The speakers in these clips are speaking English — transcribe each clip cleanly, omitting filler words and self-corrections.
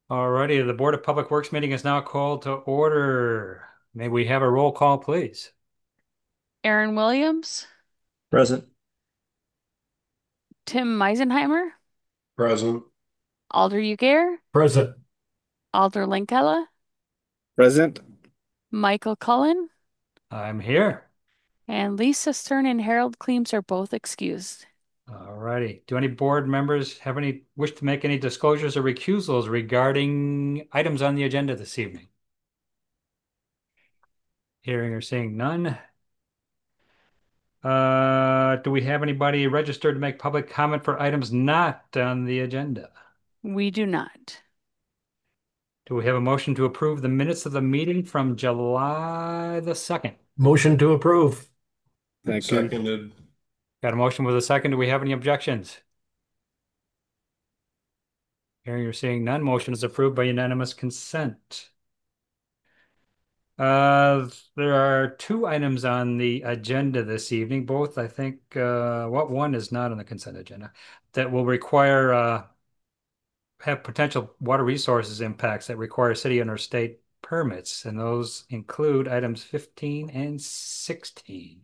Alrighty, the Board of Public Works meeting is now called to order. May we have a roll call, please? Aaron Williams, Present. Tim Meisenheimer, Present. Alder Ugair, Present. Alder Linkella, Present. Michael Cullen, I'm here. and Lisa Stern and Harold Kleems are both excused. Alrighty. Do any board members have any wish to make any disclosures or recusals regarding items on the agenda this evening? Hearing or seeing none. Do we have anybody registered to make public comment for items not on the agenda? We do not. Do we have a motion to approve the minutes of the meeting from July the 2nd? Motion to approve. Seconded. Got a motion with a second. Do we have any objections? Hearing or seeing none, motion is approved by unanimous consent. There are two items on the agenda this evening, both I think, what one is not on the consent agenda, that will require, have potential water resources impacts that require city and or state permits, and those include items 15 and 16.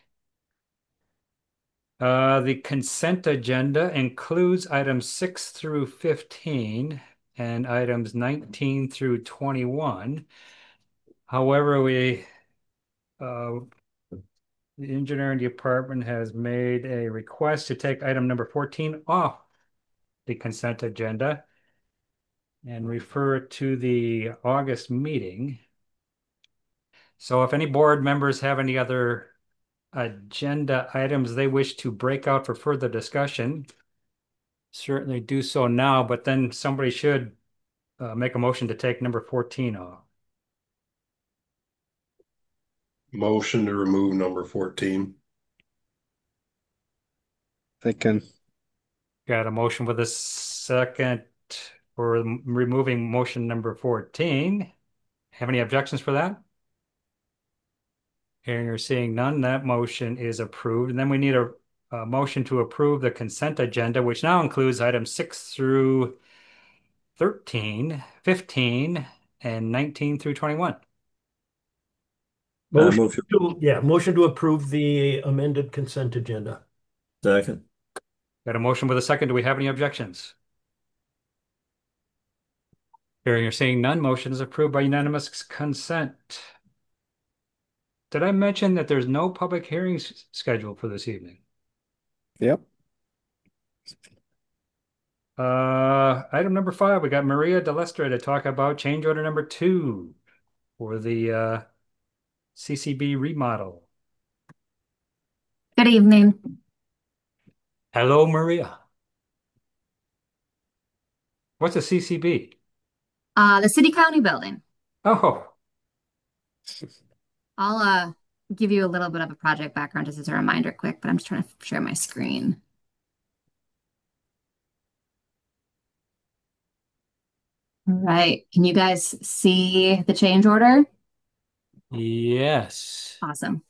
The consent agenda includes items 6 through 15 and items 19 through 21. However, uh, the engineering department has made a request to take item number 14 off the consent agenda and refer it to the August meeting. So if any board members have any other agenda items they wish to break out for further discussion, certainly do so now, but then somebody should make a motion to take number 14 off. Motion to remove number 14. Second. Got a motion with a second for removing motion number 14. Have any objections for that? Hearing or seeing none, that motion is approved. And then we need a motion to approve the consent agenda, which now includes items 6 through 13, 15, and 19 through 21. Motion to approve the amended consent agenda. Second. Got a motion with a second. Do we have any objections? Hearing or seeing none, motion is approved by unanimous consent. Did I mention that there's no public hearings scheduled for this evening? Yep. Item number 5, we got Maria Delestre to talk about change order number 2 for the CCB remodel. Good evening. Hello, Maria. What's a CCB? The City County building. Oh, I'll give you a little bit of a project background just as a reminder quick, but I'm just trying to share my screen. All right. Can you guys see the change order? yes. Awesome.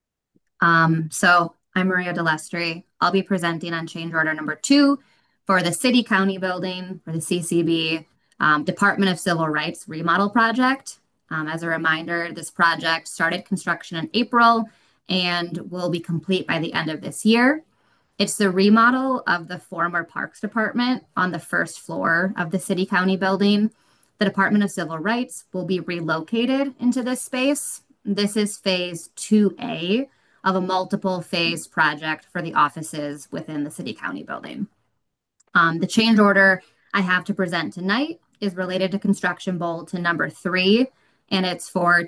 So I'm Maria Delestre. I'll be presenting on change order number 2 for the City County building for the CCB Department of Civil Rights remodel project. As a reminder, this project started construction in April and will be complete by the end of this year. It's the remodel of the former Parks Department on the first floor of the City County building. The Department of Civil Rights will be relocated into this space. This is phase 2A of a multiple phase project for the offices within the City County building. The change order I have to present tonight is related to construction bulletin number 3, and it's for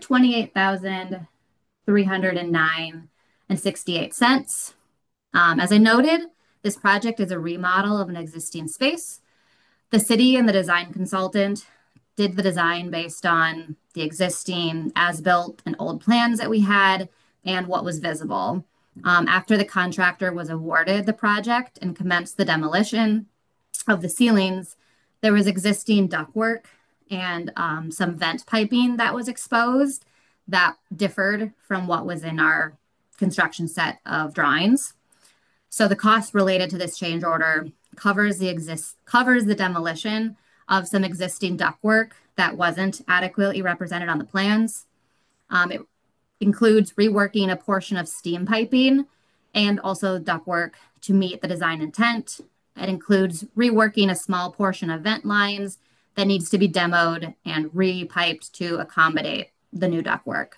$28,309.68. As I noted, this project is a remodel of an existing space. The city and the design consultant did the design based on the existing as-built and old plans that we had and what was visible. After the contractor was awarded the project and commenced the demolition of the ceilings, there was existing ductwork and some vent piping that was exposed that differed from what was in our construction set of drawings. So the cost related to this change order covers the demolition of some existing ductwork that wasn't adequately represented on the plans. It includes reworking a portion of steam piping and also ductwork to meet the design intent. It includes reworking a small portion of vent lines that needs to be demoed and repiped to accommodate the new ductwork.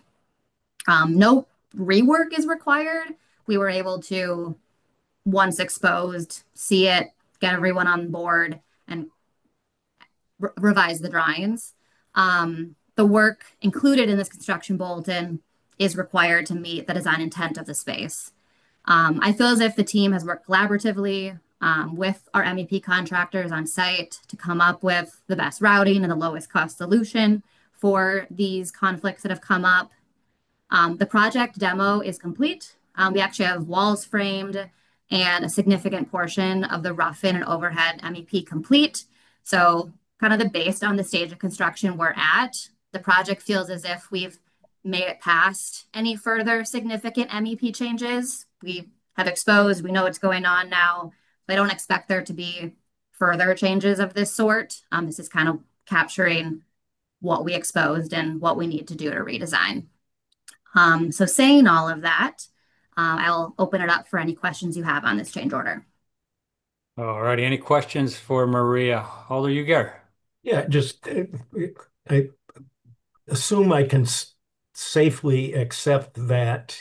No rework is required. We were able to, once exposed, see it, get everyone on board, and revise the drawings. The work included in this construction bulletin is required to meet the design intent of the space. I feel as if the team has worked collaboratively with our MEP contractors on site to come up with the best routing and the lowest cost solution for these conflicts that have come up. The project demo is complete. We actually have walls framed and a significant portion of the rough-in and overhead MEP complete. So kind of based on the stage of construction we're at, the project feels as if we've made it past any further significant MEP changes. We have exposed, we know what's going on now. I don't expect there to be further changes of this sort. This is kind of capturing what we exposed and what we need to do to redesign. So saying all of that, I'll open it up for any questions you have on this change order. All righty. Any questions for Maria? Alder Uger? Yeah, just I assume I can safely accept that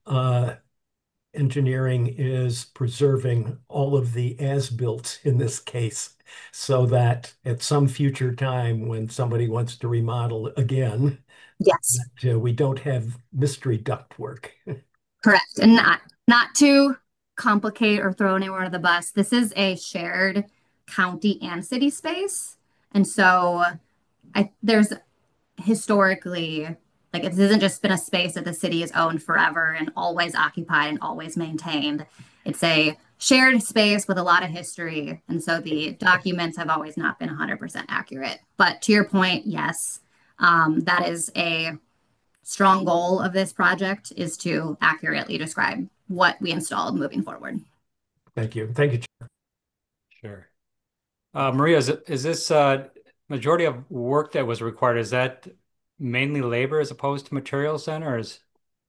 engineering is preserving all of the as-built in this case, so that at some future time when somebody wants to remodel again, Yes, we don't have mystery ductwork. correct. And not to complicate or throw anyone under the bus, this is a shared county and city space. And so there's historically, like it hasn't just been a space that the city has owned forever and always occupied and always maintained. It's a shared space with a lot of history. And so the documents have always not been 100% accurate. But to your point, yes, that is a strong goal of this project, is to accurately describe what we installed moving forward. Thank you. Thank you, Chair. Sure. Maria, is this majority of work that was required, is that mainly labor as opposed to materials then, or is?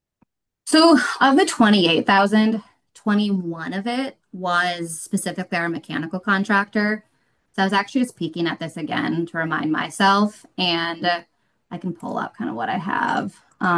So of the 28,000, 21 of it was specifically our mechanical contractor. So I was actually just peeking at this again to remind myself, and I can pull up kind of what I have.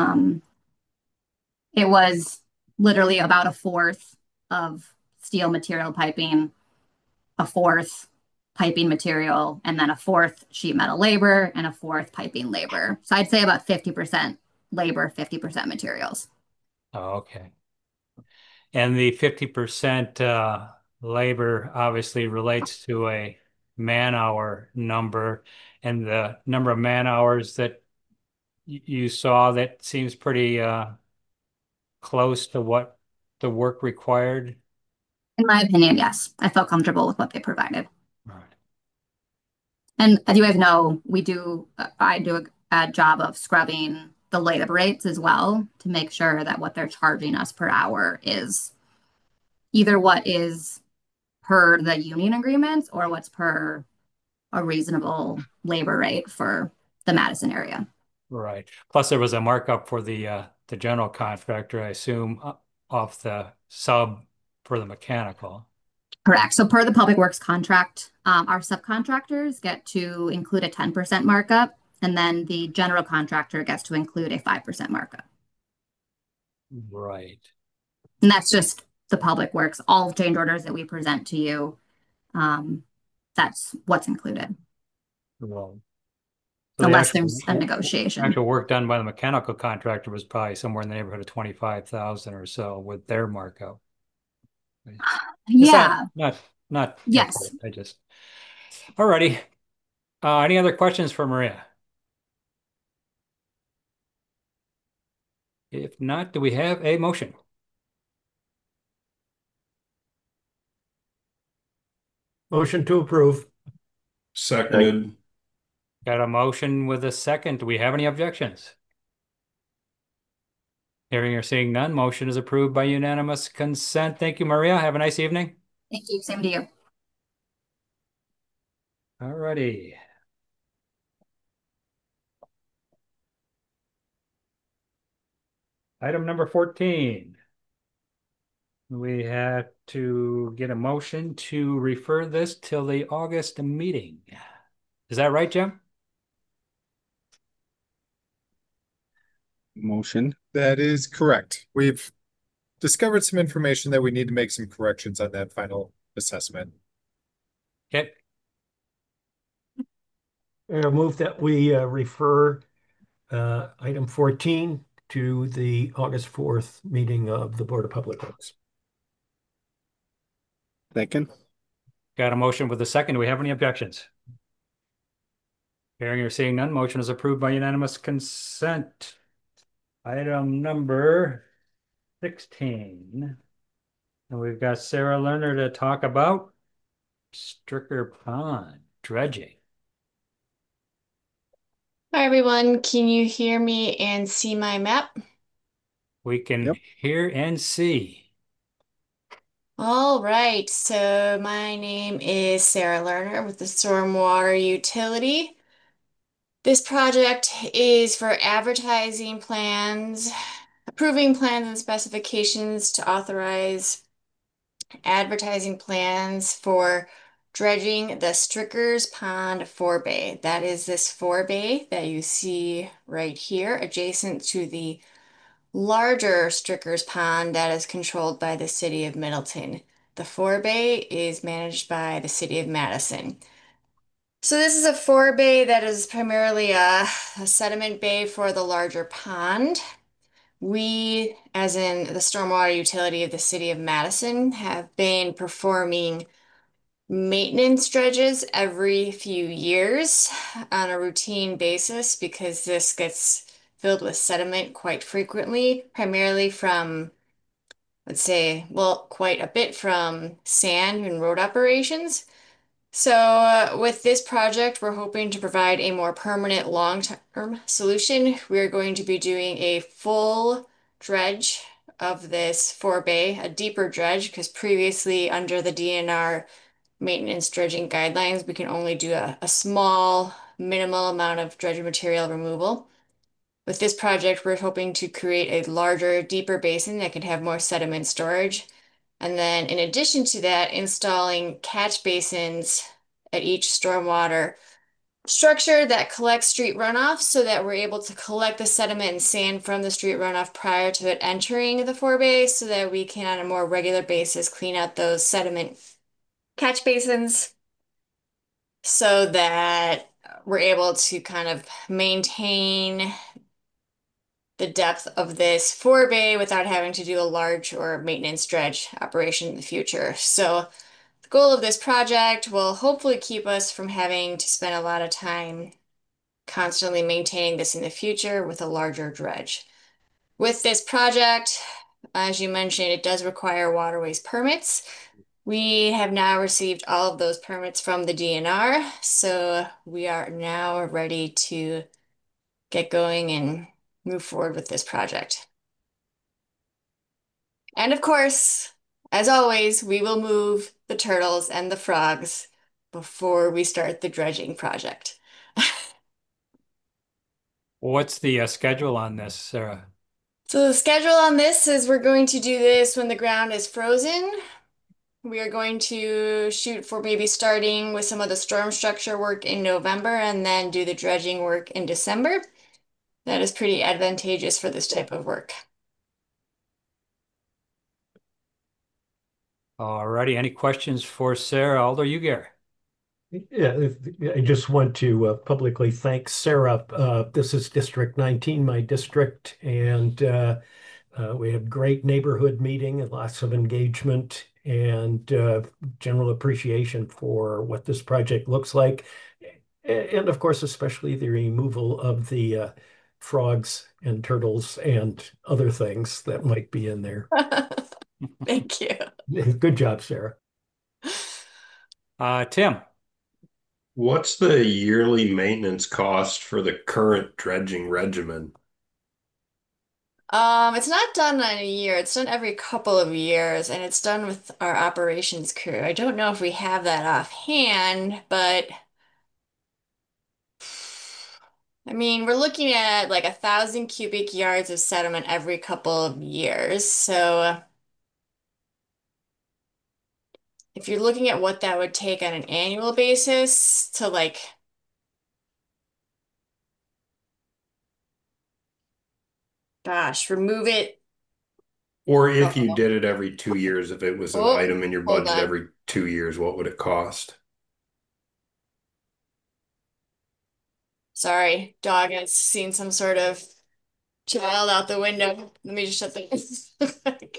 It was literally about a fourth of steel material piping, a fourth piping material, and then a fourth sheet metal labor, and a fourth piping labor. So I'd say about 50% labor, 50% materials. Oh, okay. And the 50% labor obviously relates to a man-hour number, and the number of man-hours that you saw, that seems pretty close to what the work required. In my opinion, yes. I felt comfortable with what they provided. Right. And as you guys know, I do a job of scrubbing the labor rates as well to make sure that what they're charging us per hour is either what is per the union agreements or what's per a reasonable labor rate for the Madison area. Right. Plus, there was a markup for the general contractor, I assume, off the sub for the mechanical. Correct. So per the public works contract, our subcontractors get to include a 10% markup, and then the general contractor gets to include a 5% markup. Right. And that's just the public works, all change orders that we present to you. That's what's included. Well, Unless there's a negotiation. Actual work done by the mechanical contractor was probably somewhere in the neighborhood of 25,000 or so with their markup. Yeah. Not Yes. I just. Alrighty. Any other questions for Maria? If not, do we have a motion? Motion to approve. Seconded. Got a motion with a second. Do we have any objections? Hearing or seeing none, motion is approved by unanimous consent. Thank you, Maria. Have a nice evening. Thank you. Same to you. All righty. Item number 14. We have to get a motion to refer this till the August meeting. Is that right, Jim? Motion. That is correct. We've discovered some information that we need to make some corrections on that final assessment. Okay. Move that we refer item 14 to the August 4th meeting of the Board of Public Works. Second. Got a motion with a second. Do we have any objections? Hearing or seeing none, motion is approved by unanimous consent. Item number 16. And we've got Sarah Lerner to talk about Stricker Pond dredging. Hi everyone, can you hear me and see my map? We can Yep. hear and see. All right, so my name is Sarah Lerner with the Stormwater Utility. This project is for advertising plans, approving plans and specifications to authorize advertising plans for dredging the Strickers Pond forebay. That is this forebay that you see right here, adjacent to the larger Strickers Pond that is controlled by the City of Middleton. The forebay is managed by the City of Madison. So this is a forebay that is primarily a sediment bay for the larger pond. We, as in the stormwater utility of the City of Madison, have been performing maintenance dredges every few years on a routine basis because this gets filled with sediment quite frequently, primarily from, let's say, well, quite a bit from sand and road operations. So with this project, we're hoping to provide a more permanent long-term solution. We're going to be doing a full dredge of this forebay, a deeper dredge, because previously under the DNR maintenance dredging guidelines, we can only do a small, minimal amount of dredging material removal. With this project, we're hoping to create a larger, deeper basin that can have more sediment storage. And then in addition to that, installing catch basins at each stormwater structure that collects street runoff so that we're able to collect the sediment and sand from the street runoff prior to it entering the forebay so that we can, on a more regular basis, clean out those sediment catch basins so that we're able to kind of maintain the depth of this forebay without having to do a large or maintenance dredge operation in the future. So the goal of this project will hopefully keep us from having to spend a lot of time constantly maintaining this in the future with a larger dredge. With this project, as you mentioned, it does require waterways permits. We have now received all of those permits from the DNR, so we are now ready to get going and move forward with this project. And of course, as always, we will move the turtles and the frogs before we start the dredging project. What's the schedule on this, Sarah? So the schedule on this is we're going to do this when the ground is frozen. We are going to shoot for maybe starting with some of the storm structure work in November and then do the dredging work in December. That is pretty advantageous for this type of work. All righty. Any questions for Sarah Alder Uger? Yeah, I just want to publicly thank Sarah. This is District 19, my district, and we had great neighborhood meeting and lots of engagement and general appreciation for what this project looks like. And of course, especially the removal of the frogs and turtles and other things that might be in there. Thank you. Good job, Sarah. Tim? What's the yearly maintenance cost for the current dredging regimen? It's not done in a year. It's done every couple of years, and it's done with our operations crew. I don't know if we have that offhand, but I mean, we're looking at like 1,000 cubic yards of sediment every couple of years. So if you're looking at what that would take on an annual basis to like, gosh, remove it. Or if you Oh, did it every 2 years, if it was an oh, item in your hold budget on. every 2 years, what would it cost? Sorry, dog has seen some sort of child out the window. Let me just shut the.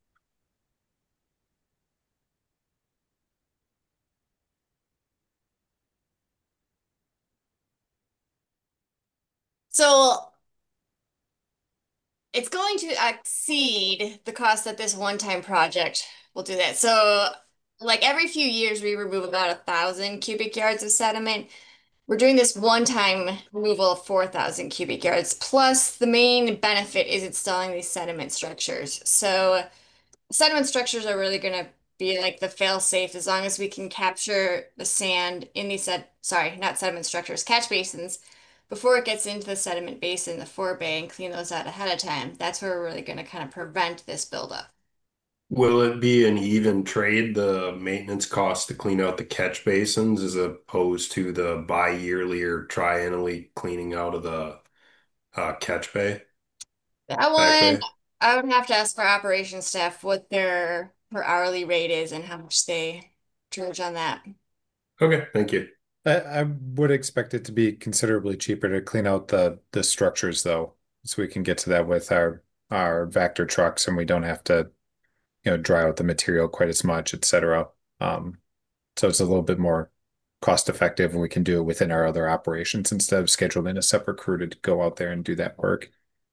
So it's going to exceed the cost that this one-time project will do that. So, like every few years, we remove about 1,000 cubic yards of sediment. We're doing this one-time removal of 4,000 cubic yards. Plus, the main benefit is installing these sediment structures. So, sediment structures are really going to be like the fail-safe as long as we can capture the sand in these sorry, not sediment structures, catch basins before it gets into the sediment basin, the forebay, and clean those out ahead of time. That's where we're really going to kind of prevent this buildup. Will it be an even trade, the maintenance cost to clean out the catch basins as opposed to the bi-yearly or triennially cleaning out of the catch bay, That back one, bay? I would have to ask for operations staff what their per hourly rate is and how much they charge on that. Okay, thank you. I would expect it to be considerably cheaper to clean out the structures though, so we can get to that with our Vector trucks and we don't have to, dry out the material quite as much, etc. So it's a little bit more cost effective and we can do it within our other operations instead of scheduling a separate crew to go out there and do that work.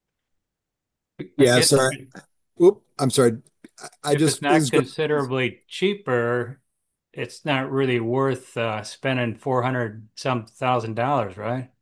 I Yeah, guess sorry. Oop, I'm sorry. I if it's just this not is great. considerably cheaper, it's not really worth spending 400 some thousand dollars, right?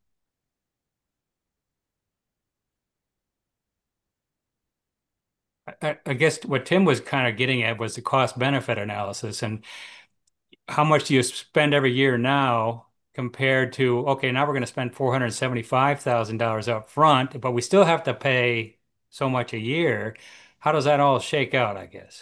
I guess what Tim was kind of getting at was the cost benefit analysis and how much do you spend every year now compared to, okay, now we're going to spend $475,000 up front, but we still have to pay so much a year. How does that all shake out, I guess?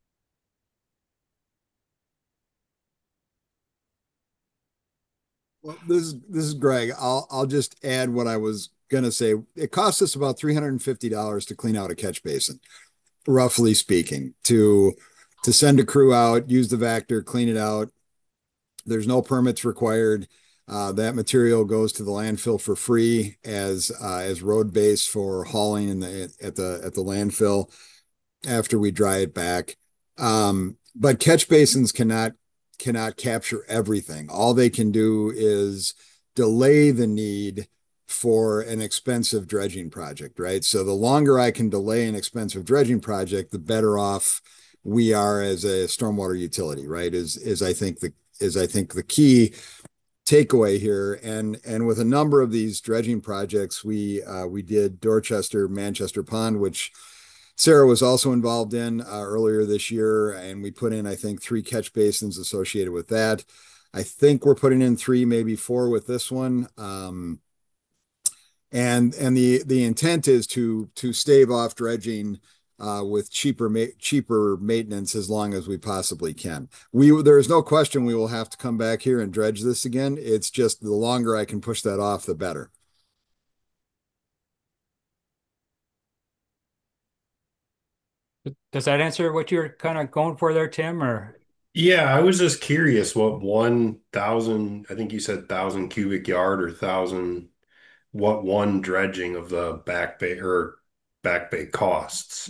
Well, this is Greg. I'll just add what I was gonna say. It costs us about $350 to clean out a catch basin, roughly speaking, to send a crew out, use the Vector, clean it out. There's no permits required. That material goes to the landfill for free as road base for hauling at the landfill after we dry it back. But catch basins cannot capture everything. All they can do is delay the need for an expensive dredging project, right? So the longer I can delay an expensive dredging project, the better off we are as a stormwater utility, right? Is I think the key takeaway here. And with a number of these dredging projects, we did Dorchester, Manchester Pond, which Sarah was also involved in earlier this year, and we put in, I think, 3 catch basins associated with that. I think we're putting in 3, maybe 4 with this one. And the intent is to stave off dredging with cheaper maintenance as long as we possibly can. There's no question we will have to come back here and dredge this again. It's just the longer I can push that off, the better. Does that answer what you're kind of going for there, Tim? Or Yeah, I was just curious what 1,000, I think you said 1,000 cubic yard or thousand, what one dredging of the back bay costs.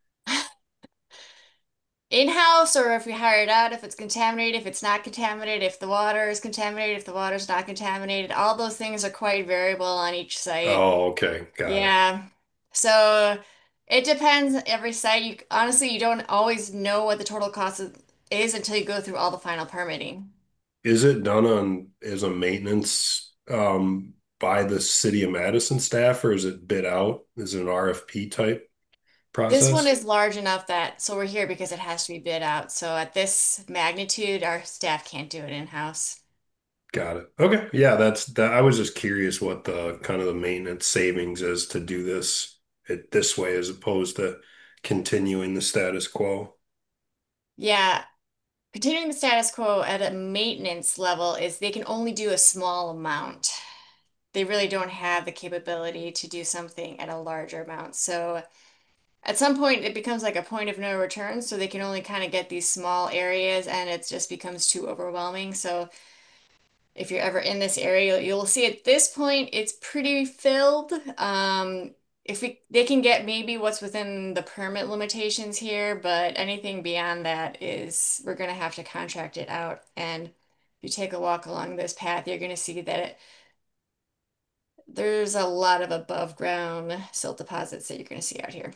In-house or if we hire it out, if it's contaminated, if it's not contaminated, if the water is contaminated, if the water's not contaminated, all those things are quite variable on each site. Oh, okay, got it. Yeah. So it depends every site. Honestly, you don't always know what the total cost is until you go through all the final permitting. Is it done on as a maintenance by the city of Madison staff or is it bid out? Is it an RFP type This one process? is large enough that, so we're here because it has to be bid out. So at this magnitude, our staff can't do it in-house. Got it. Okay. Yeah, that's that. I was just curious what the kind of the maintenance savings is to do this way as opposed to continuing the status quo. Yeah, continuing the status quo at a maintenance level is they can only do a small amount. They really don't have the capability to do something at a larger amount. So at some point, it becomes like a point of no return. So they can only kind of get these small areas and it just becomes too overwhelming. So if you're ever in this area, you'll see at this point it's pretty filled. If they can get maybe what's within the permit limitations here, but anything beyond that is we're gonna have to contract it out. And if you take a walk along this path, you're gonna see that there's a lot of above ground silt deposits that you're gonna see out here.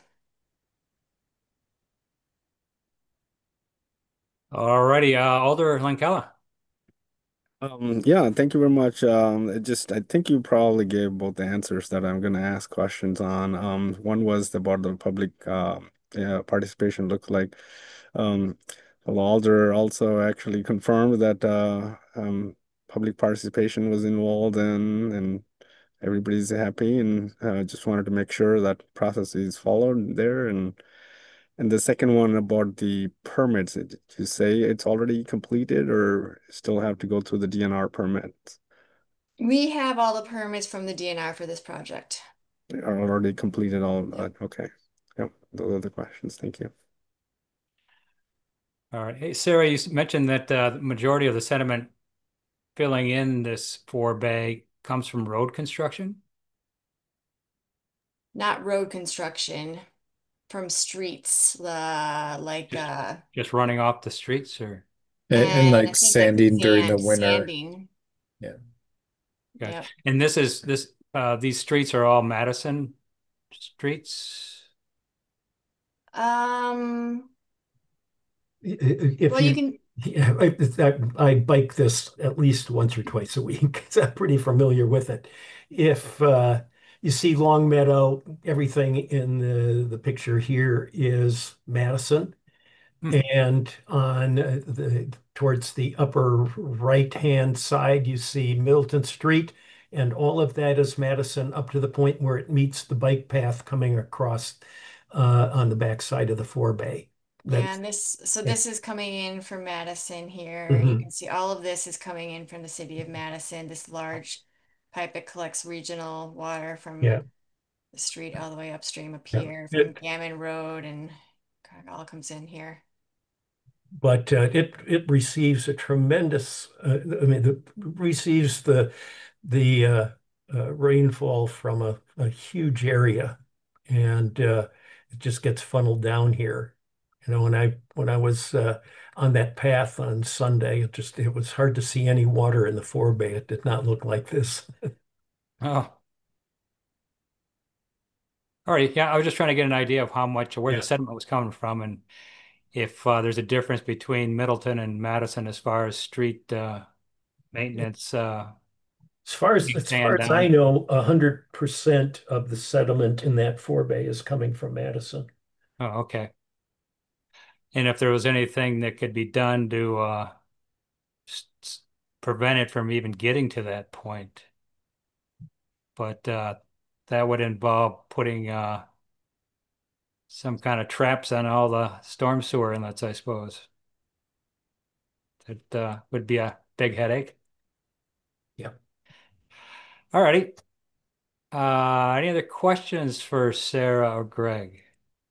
Alrighty, Alder Lankella. Yeah, thank you very much. I think you probably gave both the answers that I'm going to ask questions on. One was about the public yeah, participation look like. Um, Alder also actually confirmed that public participation was involved and everybody's happy and just wanted to make sure that process is followed there. And the second one about the permits, did you say it's already completed or still have to go through the DNR permits? We have all the permits from the DNR for this project. They are already completed all, Yep. okay. Yep, those are the questions. Thank you. All right. Hey, Sarah, you mentioned that the majority of the sediment filling in this forebay comes from road construction, Not road construction, from streets, like just just running off the streets, or And and I like think like sanding during the sand, winter. sanding. Yeah. gosh. Yep. And these streets are all Madison streets. Um, If well, you you, can, yeah, I bike this at least once or twice a week because I'm pretty familiar with it. If you see Long Meadow, everything in the picture here is Madison. Hmm. And on the towards the upper right-hand side, you see Milton Street, and all of that is Madison up to the point where it meets the bike path coming across on the back side of the forebay. yeah, That's and so yeah. this is coming in from Madison here. You Mhm. can see all of this is coming in from the city of Madison, this large pipe that collects regional water from Yeah, the street all the way upstream up yeah. here from Gammon Road and kind of all comes in here. But it receives a tremendous. I mean, receives the rainfall from a huge area, and it just gets funneled down here. You know, when I was on that path on Sunday, it was hard to see any water in the forebay. It did not look like this. Oh, all right. Yeah, I was just trying to get an idea of how much where the Yeah. sediment was coming from, and if there's a difference between Middleton and Madison as far as street maintenance, As far sand as I down. know, 100% of the sediment in that forebay is coming from Madison. Oh, okay. And if there was anything that could be done to s s- prevent it from even getting to that point, but that would involve putting some kind of traps on all the storm sewer inlets, I suppose. That would be a big headache. Yeah. All righty. Any other questions for Sarah or Greg?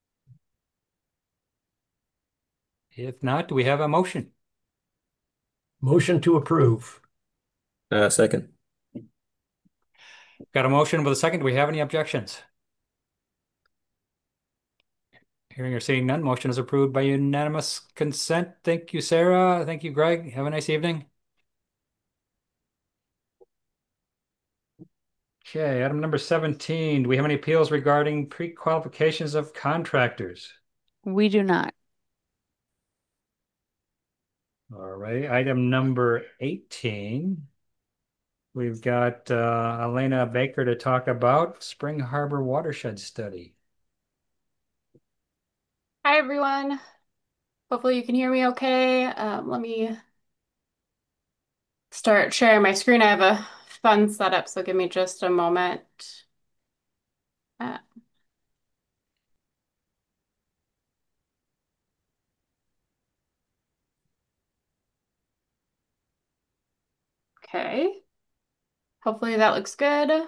If not, do we have a motion? Motion to approve. Second. Got a motion with a second. Do we have any objections? Hearing or seeing none, motion is approved by unanimous consent. Thank you, Sarah. Thank you, Greg. Have a nice evening. Okay, item number 17. Do we have any appeals regarding pre-qualifications of contractors? We do not. All right, item number 18. We've got Elena Baker to talk about Spring Harbor Watershed Study. Hi, everyone. Hopefully you can hear me okay. Let me start sharing my screen. I have a fun setup, so give me just a moment. Uh, okay. Hopefully that looks good.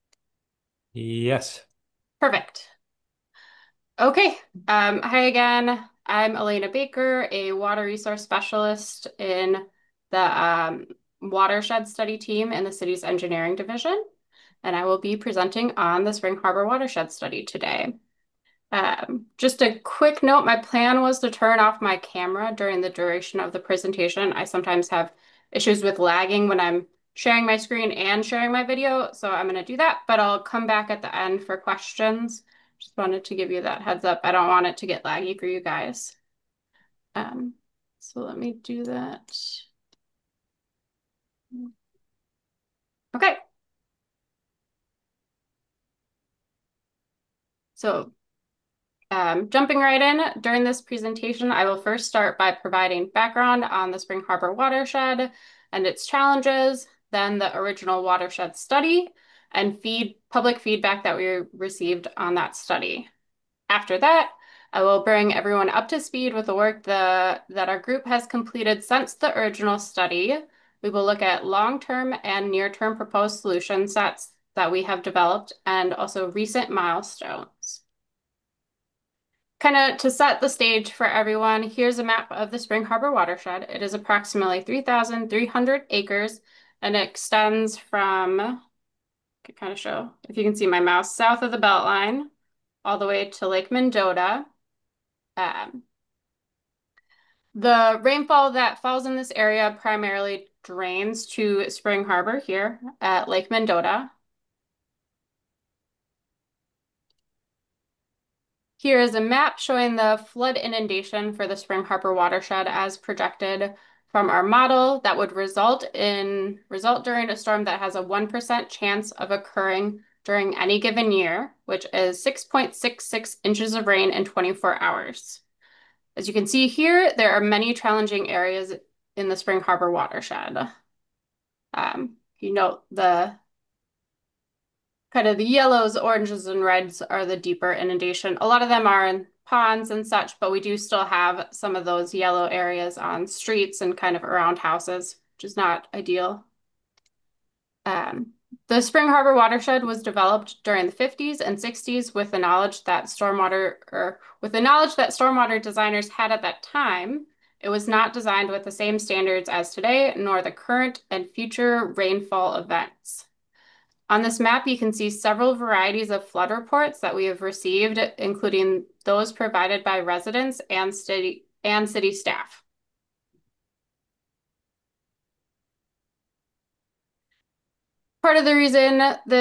Yes. Perfect. Okay. Hi again. I'm Elena Baker, a water resource specialist in the watershed study team in the city's engineering division, and I will be presenting on the Spring Harbor watershed study today. Just a quick note, my plan was to turn off my camera during the duration of the presentation. I sometimes have issues with lagging when I'm sharing my screen and sharing my video, so I'm going to do that, but I'll come back at the end for questions. Just wanted to give you that heads up. I don't want it to get laggy for you guys. So let me do that. Okay. So jumping right in, during this presentation, I will first start by providing background on the Spring Harbor watershed and its challenges, then the original watershed study, and public feedback that we received on that study. After that, I will bring everyone up to speed with the work that our group has completed since the original study. We will look at long-term and near-term proposed solution sets that we have developed and also recent milestones. Kind of to set the stage for everyone, here's a map of the Spring Harbor watershed. It is approximately 3,300 acres and it extends from, I can kind of show, if you can see my mouse, south of the Beltline, all the way to Lake Mendota. The rainfall that falls in this area primarily drains to Spring Harbor here at Lake Mendota. Here is a map showing the flood inundation for the Spring Harbor watershed as projected from our model that would result during a storm that has a 1% chance of occurring during any given year, which is 6.66 inches of rain in 24 hours. As you can see here, there are many challenging areas in the Spring Harbor watershed. You note the kind of the yellows, oranges, and reds are the deeper inundation. A lot of them are in ponds and such, but we do still have some of those yellow areas on streets and kind of around houses, which is not ideal. The Spring Harbor watershed was developed during the 50s and 60s with the knowledge that stormwater designers had at that time. It was not designed with the same standards as today, nor the current and future rainfall events. On this map, you can see several varieties of flood reports that we have received, including those provided by residents and city staff. Part of the reason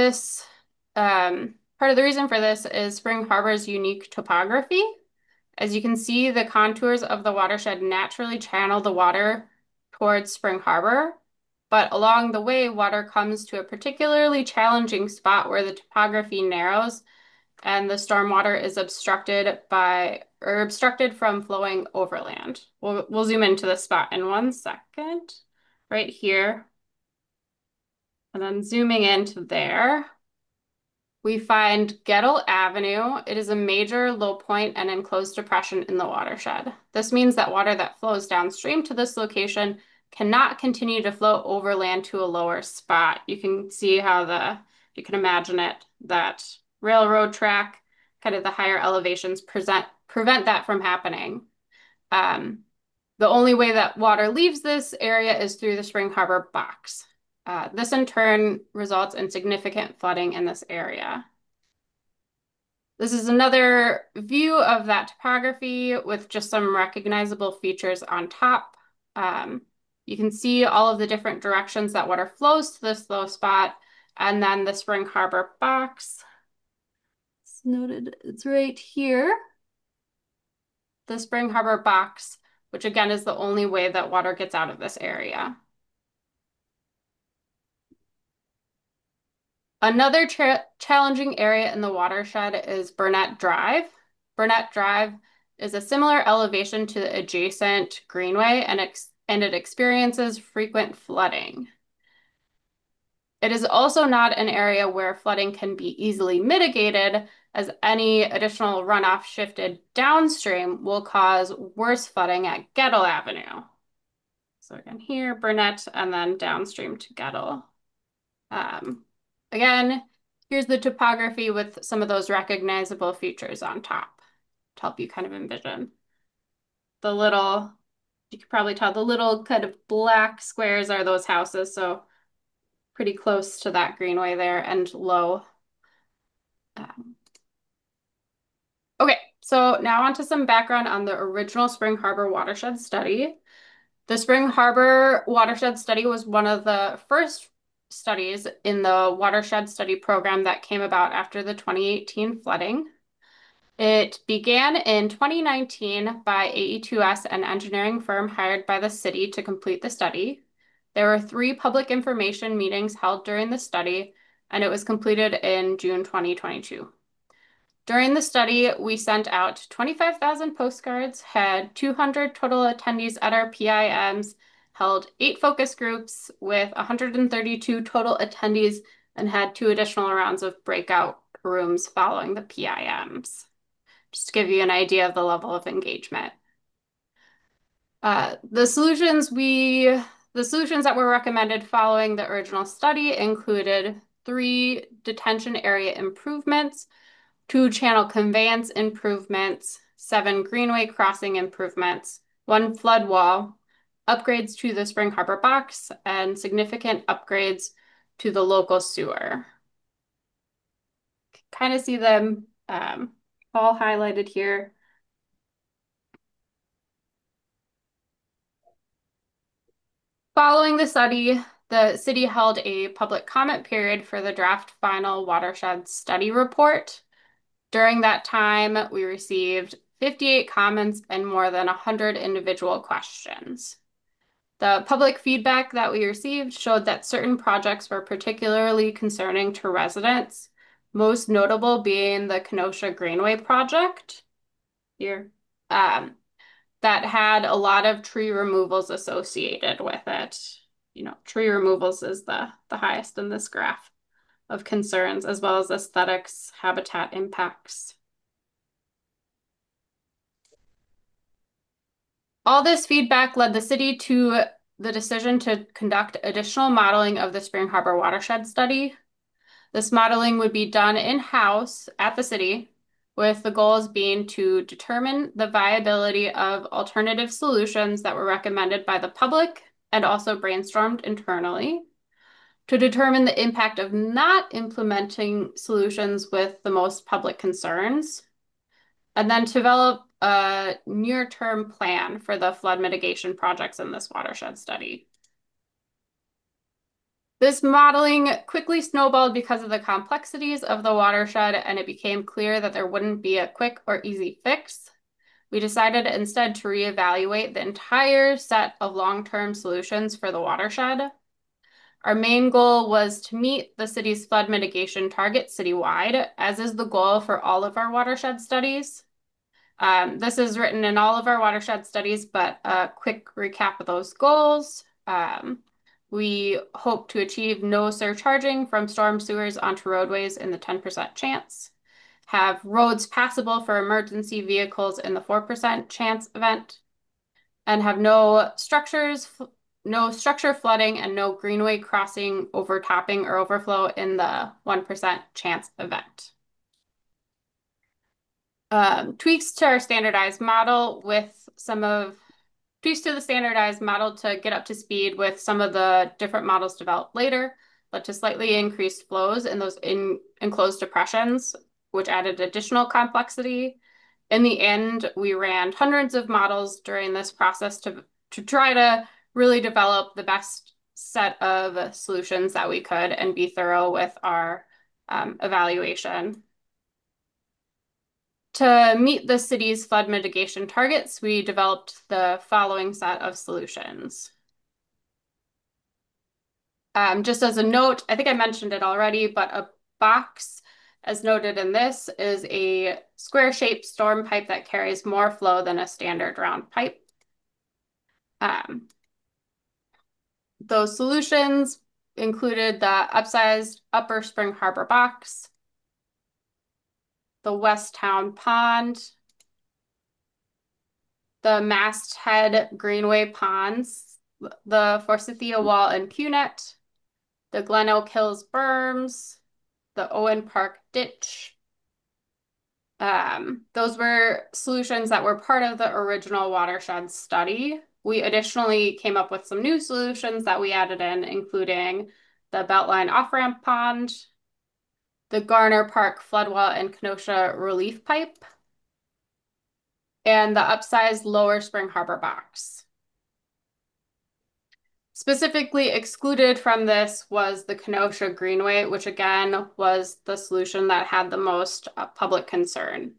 for this is Spring Harbor's unique topography. As you can see, the contours of the watershed naturally channel the water towards Spring Harbor, but along the way, water comes to a particularly challenging spot where the topography narrows and the stormwater is obstructed from flowing overland. We'll zoom into this spot in 1 second, right here. And then zooming into there, we find Gettle Avenue. It is a major low point and enclosed depression in the watershed. This means that water that flows downstream to this location cannot continue to flow overland to a lower spot. You can see how you can imagine it, that railroad track, kind of the higher elevations prevent that from happening. The only way that water leaves this area is through the Spring Harbor box. This in turn results in significant flooding in this area. This is another view of that topography with just some recognizable features on top. You can see all of the different directions that water flows to this low spot, and then the Spring Harbor box. It's noted, it's right here. The Spring Harbor box, which again is the only way that water gets out of this area. Another challenging area in the watershed is Burnett Drive. Burnett Drive is a similar elevation to the adjacent Greenway and and it experiences frequent flooding. It is also not an area where flooding can be easily mitigated, as any additional runoff shifted downstream will cause worse flooding at Gettle Avenue. So again here, Burnett, and then downstream to Gettle. Again, here's the topography with some of those recognizable features on top to help you kind of envision. The little, you can probably tell, the little kind of black squares are those houses, so pretty close to that greenway there and low. Okay, so now on to some background on the original Spring Harbor watershed study. The Spring Harbor watershed study was one of the first studies in the watershed study program that came about after the 2018 flooding. It began in 2019 by AE2S, an engineering firm hired by the city to complete the study. There were 3 public information meetings held during the study, and it was completed in June 2022. During the study, we sent out 25,000 postcards, had 200 total attendees at our PIMs, held 8 focus groups with 132 total attendees, and had 2 additional rounds of breakout rooms following the PIMs. Just to give you an idea of the level of engagement. The solutions that were recommended following the original study included 3 detention area improvements, 2 channel conveyance improvements, 7 greenway crossing improvements, 1 flood wall, upgrades to the Spring Harbor box, and significant upgrades to the local sewer. Kind of see them all highlighted here. Following the study, the city held a public comment period for the draft final watershed study report. During that time, we received 58 comments and more than 100 individual questions. The public feedback that we received showed that certain projects were particularly concerning to residents, most notable being the Kenosha Greenway project here, that had a lot of tree removals associated with it. You know, tree removals is the highest in this graph of concerns, as well as aesthetics, habitat impacts. All this feedback led the city to the decision to conduct additional modeling of the Spring Harbor watershed study. This modeling would be done in-house at the city, with the goals being to determine the viability of alternative solutions that were recommended by the public and also brainstormed internally, to determine the impact of not implementing solutions with the most public concerns, and then to develop a near-term plan for the flood mitigation projects in this watershed study. This modeling quickly snowballed because of the complexities of the watershed, and it became clear that there wouldn't be a quick or easy fix. We decided instead to reevaluate the entire set of long-term solutions for the watershed. Our main goal was to meet the city's flood mitigation target citywide, as is the goal for all of our watershed studies. This is written in all of our watershed studies, but a quick recap of those goals. We hope to achieve no surcharging from storm sewers onto roadways in the 10% chance, have roads passable for emergency vehicles in the 4% chance event, and have no structure flooding and no greenway crossing, overtopping, or overflow in the 1% chance event. Tweaks to our standardized model to the standardized model to get up to speed with some of the different models developed later, led to slightly increased flows in those enclosed depressions, which added additional complexity. In the end, we ran hundreds of models during this process to try to really develop the best set of solutions that we could and be thorough with our evaluation. To meet the city's flood mitigation targets, we developed the following set of solutions. Just as a note, I think I mentioned it already, but a box, as noted in this, is a square-shaped storm pipe that carries more flow than a standard round pipe. Those solutions included the upsized Upper Spring Harbor box, the Westtown Pond, the Masthead Greenway Ponds, the Forsythia Wall and Punette, the Glen Oak Hills berms, the Owen Park ditch. Those were solutions that were part of the original watershed study. We additionally came up with some new solutions that we added in, including the Beltline off-ramp pond, the Garner Park floodwall and Kenosha relief pipe, and the upsized Lower Spring Harbor box. Specifically excluded from this was the Kenosha Greenway, which again was the solution that had the most public concern.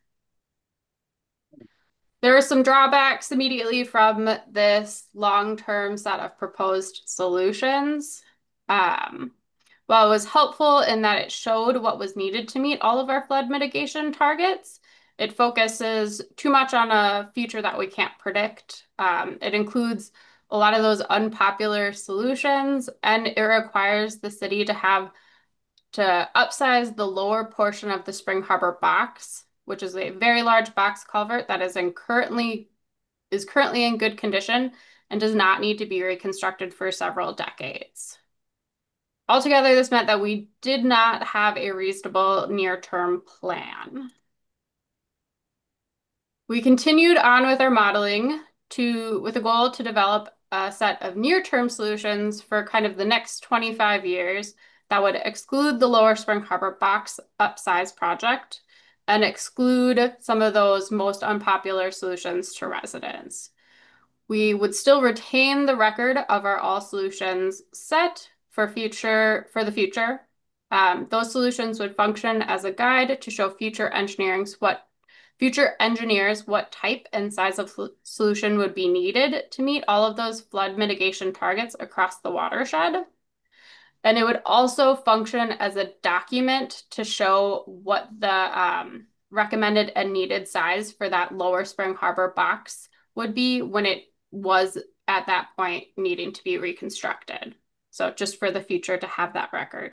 There are some drawbacks immediately from this long-term set of proposed solutions. While it was helpful in that it showed what was needed to meet all of our flood mitigation targets, it focuses too much on a future that we can't predict. It includes a lot of those unpopular solutions, and it requires the city to upsize the lower portion of the Spring Harbor box, which is a very large box culvert that is currently in good condition and does not need to be reconstructed for several decades. Altogether, this meant that we did not have a reasonable near-term plan. We continued on with our modeling with a goal to develop a set of near-term solutions for kind of the next 25 years that would exclude the Lower Spring Harbor box upsize project and exclude some of those most unpopular solutions to residents. We would still retain the record of our all solutions set for the future. Those solutions would function as a guide to show future engineers what type and size of solution would be needed to meet all of those flood mitigation targets across the watershed. And it would also function as a document to show what the recommended and needed size for that Lower Spring Harbor box would be when it was at that point needing to be reconstructed. So just for the future to have that record.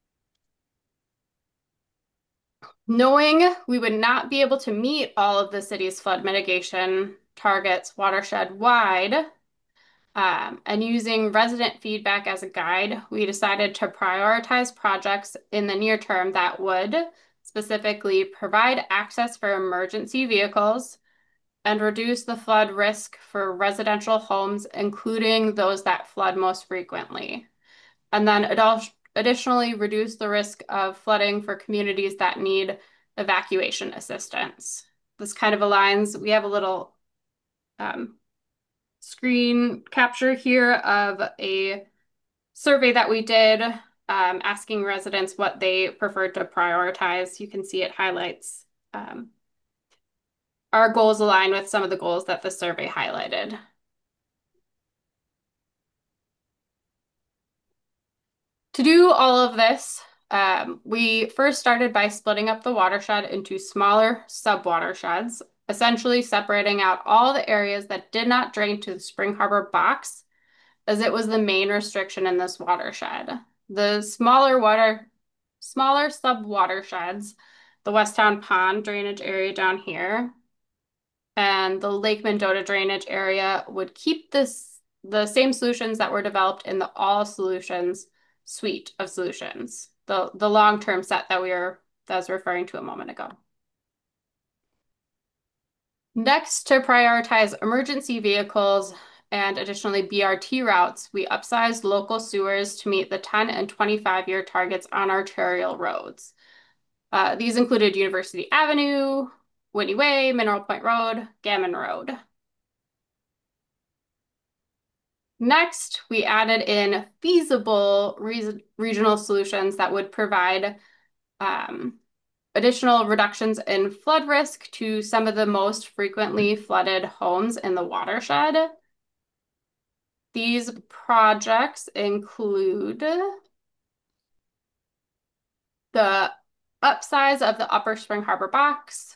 Knowing we would not be able to meet all of the city's flood mitigation targets watershed-wide, and using resident feedback as a guide, we decided to prioritize projects in the near term that would specifically provide access for emergency vehicles and reduce the flood risk for residential homes, including those that flood most frequently. And then additionally reduce the risk of flooding for communities that need evacuation assistance. This kind of aligns. We have a little screen capture here of a survey that we did asking residents what they preferred to prioritize. You can see it highlights our goals align with some of the goals that the survey highlighted. To do all of this, we first started by splitting up the watershed into smaller sub-watersheds, essentially separating out all the areas that did not drain to the Spring Harbor box, as it was the main restriction in this watershed. The smaller sub-watersheds, the Westtown Pond drainage area down here, and the Lake Mendota drainage area would keep the same solutions that were developed in the all solutions suite of solutions, the long-term set that I was referring to a moment ago. Next, to prioritize emergency vehicles and additionally BRT routes, we upsized local sewers to meet the 10 and 25-year targets on arterial roads. These included University Avenue, Whitney Way, Mineral Point Road, Gammon Road. Next, we added in feasible regional solutions that would provide additional reductions in flood risk to some of the most frequently flooded homes in the watershed. These projects include the upsize of the Upper Spring Harbor box,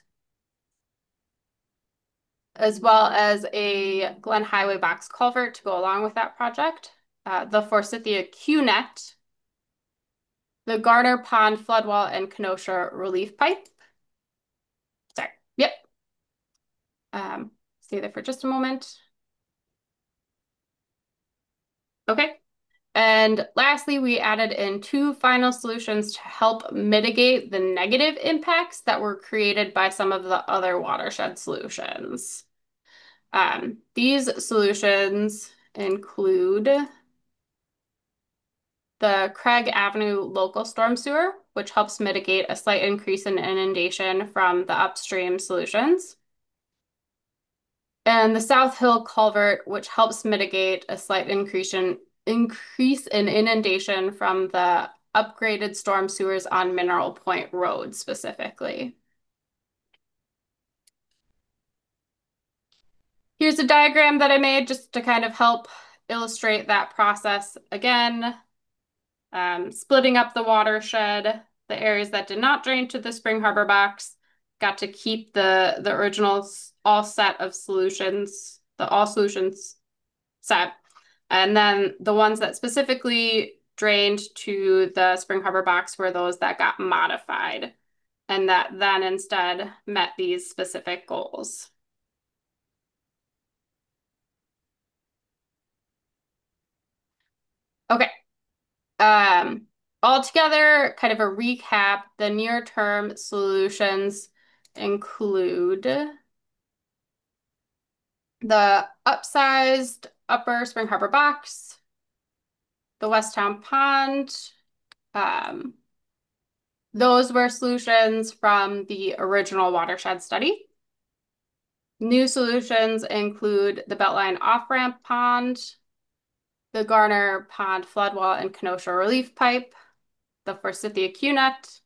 as well as a Glen Highway box culvert to go along with that project. the Forsythia QNet, the Garner Pond Floodwall and Kenosha Relief Pipe. Sorry, yep. Stay there for just a moment. Okay. And lastly, we added in 2 final solutions to help mitigate the negative impacts that were created by some of the other watershed solutions. These solutions include the Craig Avenue local storm sewer, which helps mitigate a slight increase in inundation from the upstream solutions, and the South Hill culvert, which helps mitigate a slight increase in inundation from the upgraded storm sewers on Mineral Point Road specifically. Here's a diagram that I made just to kind of help illustrate that process again. Splitting up the watershed, the areas that did not drain to the Spring Harbor box got to keep the original all set of solutions, the all solutions set. And then the ones that specifically drained to the Spring Harbor box were those that got modified and that then instead met these specific goals. Okay. Altogether, kind of a recap, the near-term solutions include the upsized upper Spring Harbor box, the Westtown Pond. Those were solutions from the original watershed study. New solutions include the Beltline off-ramp pond, the Garner Pond floodwall and Kenosha relief pipe, the Forsythia QNet.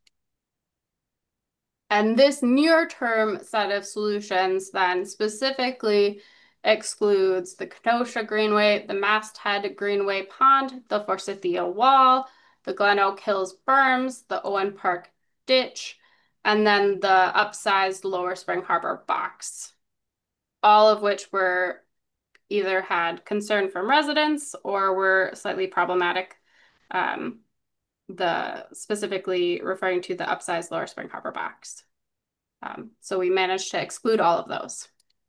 And this near-term set of solutions then specifically excludes the Kenosha Greenway, the Masthead Greenway Pond, the Forsythia Wall, the Glen Oak Hills Berms, the Owen Park Ditch, and then the upsized Lower Spring Harbor box, all of which were either had concern from residents or were slightly problematic, specifically referring to the upsized Lower Spring Harbor box. So we managed to exclude all of those.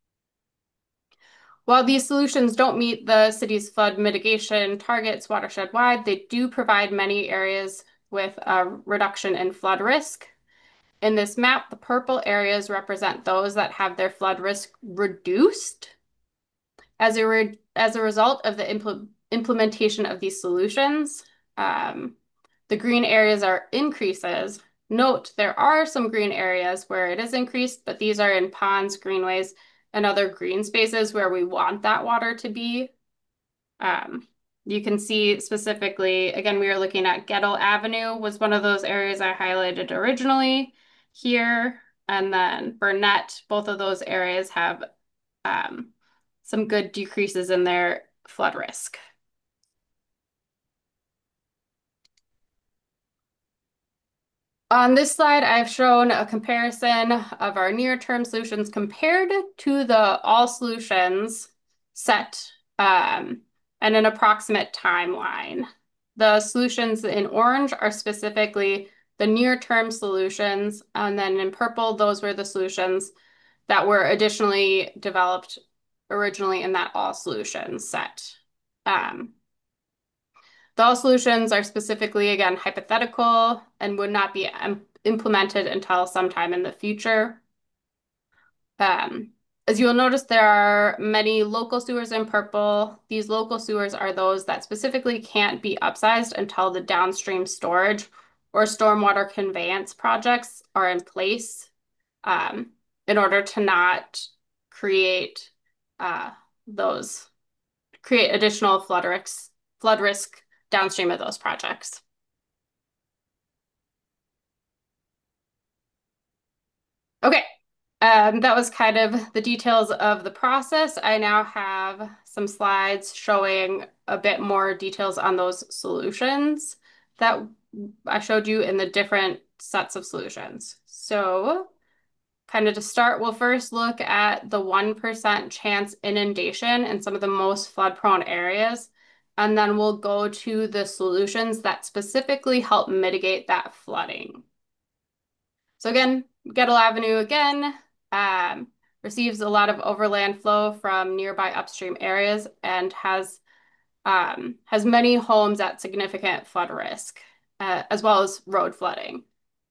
While these solutions don't meet the city's flood mitigation targets watershed-wide, they do provide many areas with a reduction in flood risk. In this map, the purple areas represent those that have their flood risk reduced as a result of the implementation of these solutions. The green areas are increases. Note, there are some green areas where it is increased, but these are in ponds, greenways, and other green spaces where we want that water to be. You can see specifically, again, we were looking at Gettle Avenue was one of those areas I highlighted originally here. And then Burnett, both of those areas have some good decreases in their flood risk. On this slide, I've shown a comparison of our near-term solutions compared to the all solutions set and an approximate timeline. The solutions in orange are specifically the near-term solutions, and then in purple, those were the solutions that were additionally developed originally in that all solutions set. The all solutions are specifically, again, hypothetical and would not be implemented until sometime in the future. As you will notice, there are many local sewers in purple. These local sewers are those that specifically can't be upsized until the downstream storage or stormwater conveyance projects are in place in order to not create additional flood risk downstream of those projects. Okay, that was kind of the details of the process. I now have some slides showing a bit more details on those solutions that I showed you in the different sets of solutions. So kind of to start, we'll first look at the 1% chance inundation in some of the most flood-prone areas. and then we'll go to the solutions that specifically help mitigate that flooding. So again, Gettle Avenue again receives a lot of overland flow from nearby upstream areas and has many homes at significant flood risk, as well as road flooding.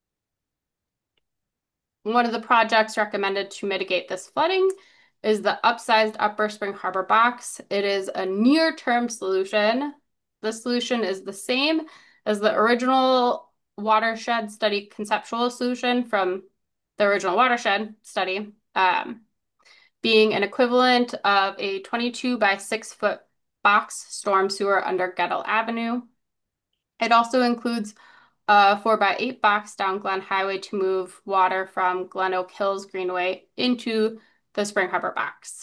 One of the projects recommended to mitigate this flooding is the upsized Upper Spring Harbor box. It is a near-term solution. The solution is the same as the original watershed study conceptual solution from the original watershed study, being an equivalent of a 22 by 6-foot box storm sewer under Gettle Avenue. It also includes a 4x8 box down Glen Highway to move water from Glen Oak Hills Greenway into the Spring Harbor box.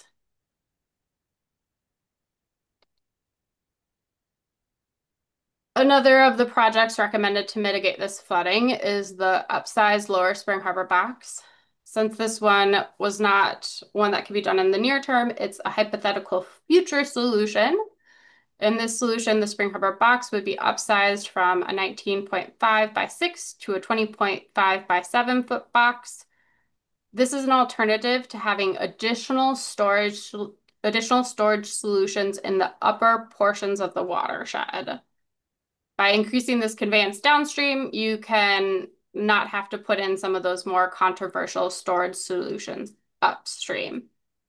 Another of the projects recommended to mitigate this flooding is the upsized Lower Spring Harbor box. Since this one was not one that could be done in the near term, it's a hypothetical future solution. In this solution, the Spring Harbor box would be upsized from a 19.5 by 6 to a 20.5 by 7-foot box. This is an alternative to having additional storage solutions in the upper portions of the watershed. By increasing this conveyance downstream, you can not have to put in some of those more controversial storage solutions upstream.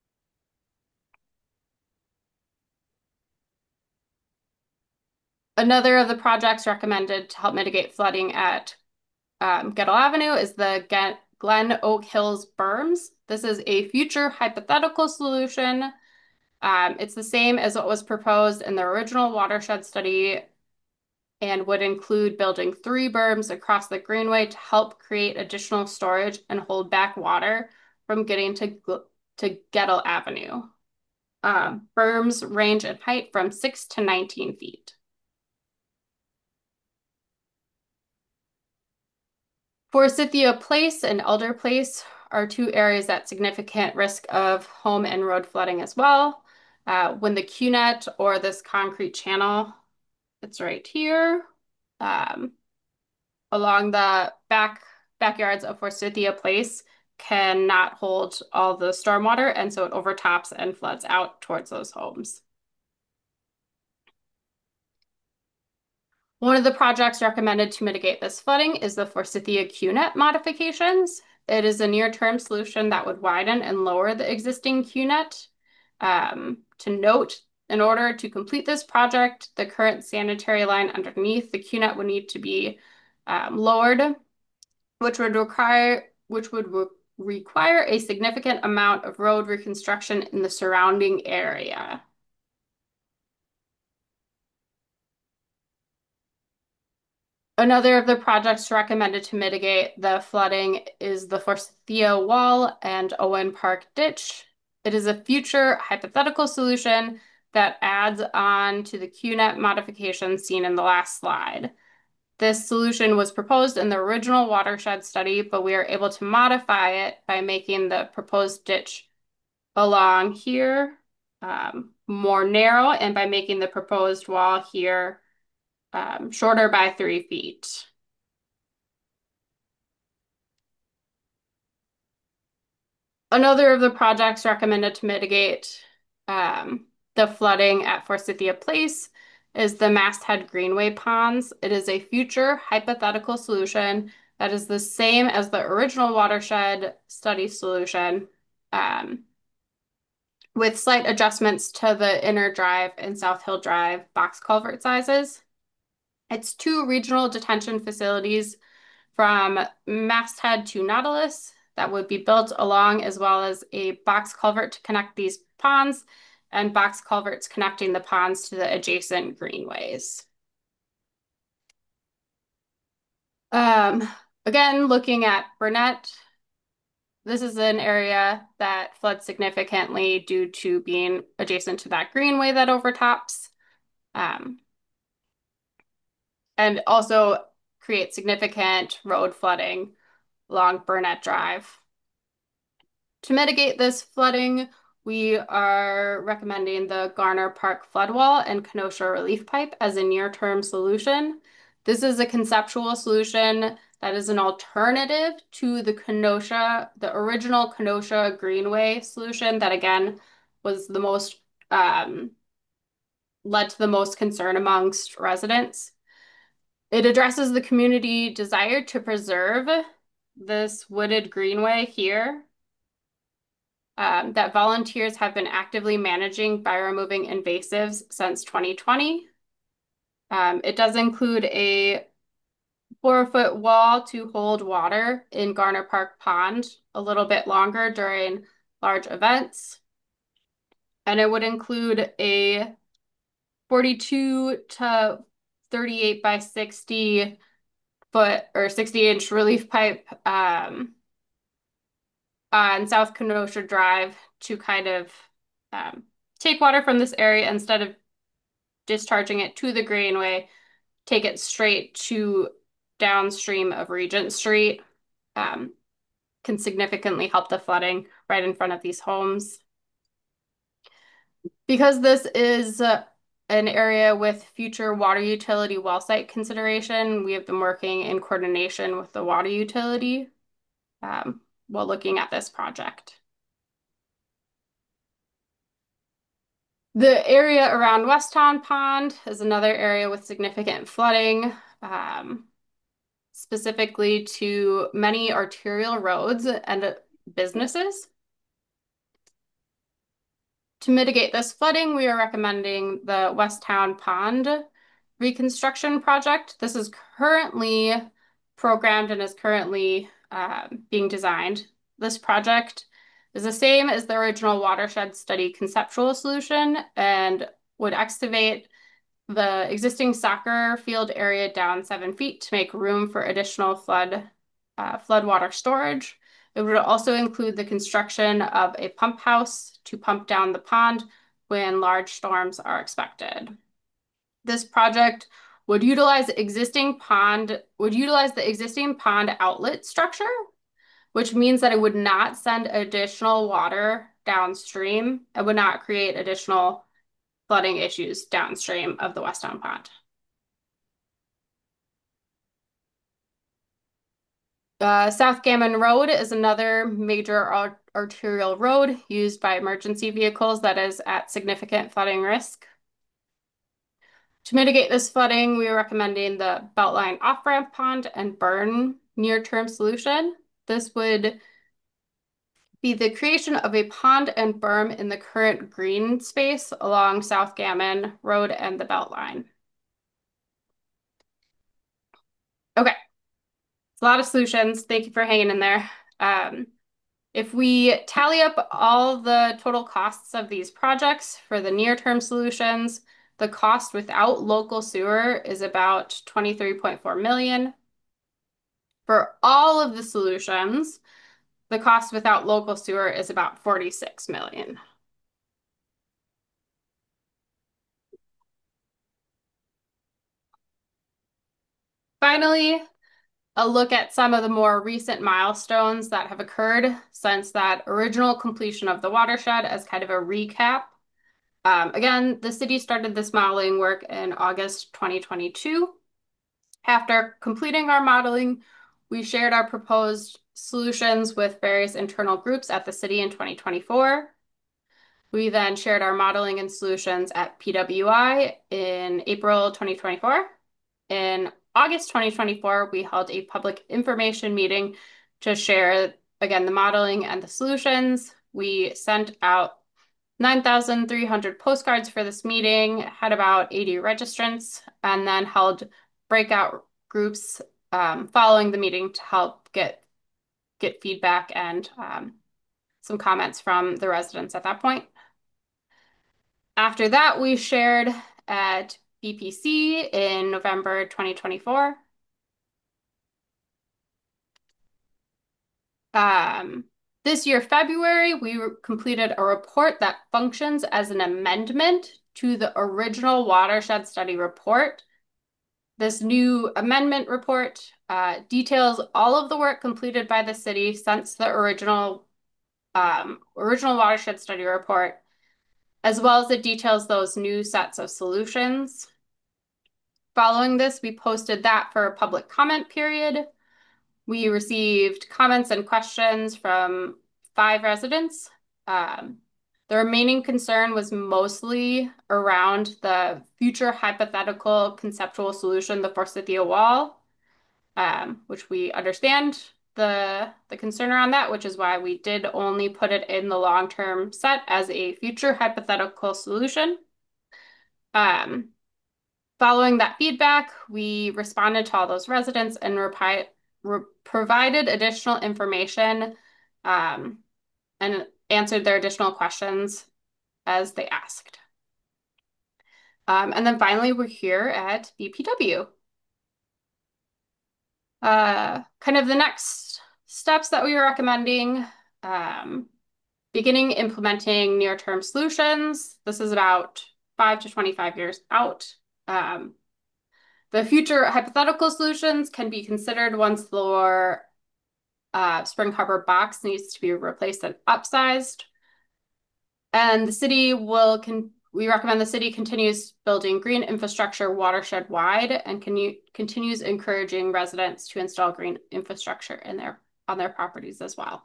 Another of the projects recommended to help mitigate flooding at Gettle Avenue is the Glen Oak Hills berms. This is a future hypothetical solution. It's the same as what was proposed in the original watershed study and would include building 3 berms across the greenway to help create additional storage and hold back water from getting to Gettle Avenue. Berms range in height from 6 to 19 feet. Forsythia Place and Elder Place are 2 areas at significant risk of home and road flooding as well. When the QNet or this concrete channel, it's right here, along the backyards of Forsythia Place cannot hold all the stormwater, and so it overtops and floods out towards those homes. One of the projects recommended to mitigate this flooding is the Forsythia QNet modifications. It is a near-term solution that would widen and lower the existing QNet. To note, in order to complete this project, the current sanitary line underneath the QNet would need to be lowered, which would require a significant amount of road reconstruction in the surrounding area. Another of the projects recommended to mitigate the flooding is the Forsythia Wall and Owen Park Ditch. It is a future hypothetical solution that adds on to the QNet modification seen in the last slide. This solution was proposed in the original watershed study, but we are able to modify it by making the proposed ditch along here more narrow and by making the proposed wall here shorter by 3 feet. Another of the projects recommended to mitigate the flooding at Forsythia Place is the Masthead Greenway ponds. It is a future hypothetical solution that is the same as the original watershed study solution, with slight adjustments to the Inner Drive and South Hill Drive box culvert sizes. It's 2 regional detention facilities from Masthead to Nautilus that would be built along, as well as a box culvert to connect these ponds and box culverts connecting the ponds to the adjacent greenways. Again, looking at Burnett, this is an area that floods significantly due to being adjacent to that greenway that overtops. And also create significant road flooding along Burnett Drive. To mitigate this flooding, we are recommending the Garner Park flood wall and Kenosha relief pipe as a near-term solution. This is a conceptual solution that is an alternative to the original Kenosha Greenway solution that again was the most led to the most concern amongst residents. It addresses the community desire to preserve this wooded greenway here that volunteers have been actively managing by removing invasives since 2020. It does include a 4-foot wall to hold water in Garner Park Pond a little bit longer during large events. And it would include a 42 to 38 by 60 foot or 60-inch relief pipe on South Kenosha Drive to kind of take water from this area instead of discharging it to the Greenway, take it straight to downstream of Regent Street. Can significantly help the flooding right in front of these homes. Because this is an area with future water utility well site consideration, we have been working in coordination with the water utility while looking at this project. The area around Westtown Pond is another area with significant flooding, specifically to many arterial roads and businesses. To mitigate this flooding, we are recommending the Westtown Pond reconstruction project. This is currently programmed and is currently being designed. This project is the same as the original watershed study conceptual solution and would excavate the existing soccer field area down 7 feet to make room for additional floodwater storage. It would also include the construction of a pump house to pump down the pond when large storms are expected. This project would utilize the existing pond outlet structure, which means that it would not send additional water downstream and would not create additional flooding issues downstream of the Westtown Pond. South Gammon Road is another major arterial road used by emergency vehicles that is at significant flooding risk. To mitigate this flooding, we are recommending the Beltline off-ramp pond and burn near-term solution. This would be the creation of a pond and berm in the current green space along South Gammon Road and the Beltline. Okay. A lot of solutions. Thank you for hanging in there. If we tally up all the total costs of these projects for the near-term solutions, the cost without local sewer is about $23.4 million. For all of the solutions, the cost without local sewer is about $46 million. Finally, a look at some of the more recent milestones that have occurred since that original completion of the watershed as kind of a recap. Again, the city started this modeling work in August 2022. After completing our modeling, we shared our proposed solutions with various internal groups at the city in 2024. We then shared our modeling and solutions at PWI in April 2024. In August 2024, we held a public information meeting to share, again, the modeling and the solutions. We sent out 9,300 postcards for this meeting, had about 80 registrants, and then held breakout groups following the meeting to help get feedback and some comments from the residents at that point. After that, we shared at BPC in November 2024. This year, February, we completed a report that functions as an amendment to the original watershed study report. This new amendment report details all of the work completed by the city since the original original watershed study report, as well as it details those new sets of solutions. Following this, we posted that for a public comment period. We received comments and questions from 5 residents. The remaining concern was mostly around the future hypothetical conceptual solution, the Forsythia Wall, which we understand the concern around that, which is why we did only put it in the long-term set as a future hypothetical solution. Following that feedback, we responded to all those residents and provided additional information and answered their additional questions as they asked. And then finally, we're here at BPW. Kind of the next steps that we are recommending, beginning implementing near-term solutions. This is about 5 to 25 years out. The future hypothetical solutions can be considered once the Spring Harbor box needs to be replaced and upsized. And we recommend the city continues building green infrastructure watershed wide and continues encouraging residents to install green infrastructure on their properties as well.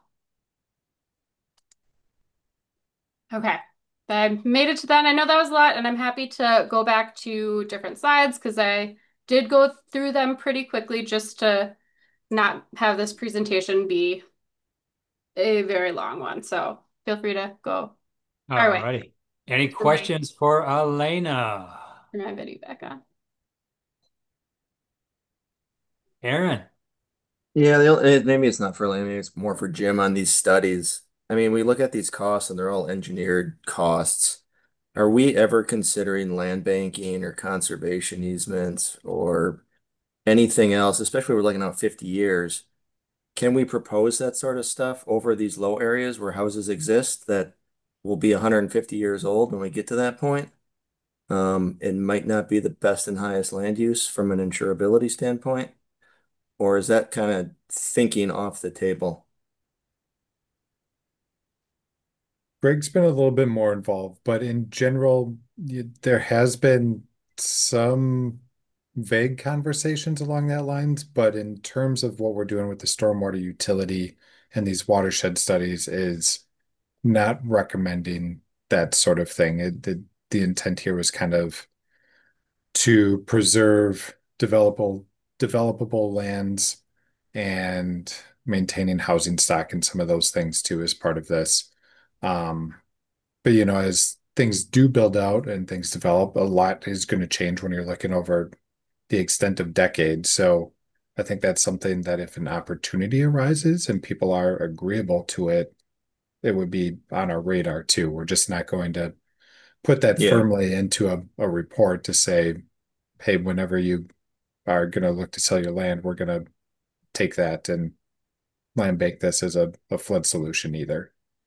Okay, I made it to that. I know that was a lot, and I'm happy to go back to different slides because I did go through them pretty quickly just to not have this presentation be a very long one. So feel free to go our way. Alrighty. Any questions for Elena? Turn my video back on. Aaron? Yeah, maybe it's not for Elena, maybe it's more for Jim on these studies. I mean, we look at these costs and they're all engineered costs. Are we ever considering land banking or conservation easements or anything else, especially we're looking out 50 years? Can we propose that sort of stuff over these low areas where houses exist that will be 150 years old when we get to that point? It might not be the best and highest land use from an insurability standpoint, or is that kind of thinking off the table? Greg's been a little bit more involved, but in general, there has been some vague conversations along that lines. But in terms of what we're doing with the stormwater utility and these watershed studies is not recommending that sort of thing. The intent here was kind of to preserve developable lands and maintaining housing stock and some of those things too as part of this. But as things do build out and things develop, a lot is going to change when you're looking over the extent of decades. So I think that's something that if an opportunity arises and people are agreeable to it, it would be on our radar too. We're just not going to put that firmly into a report to say, hey, whenever you are going to look to sell your land, we're going to take that and land bank this as a flood solution either.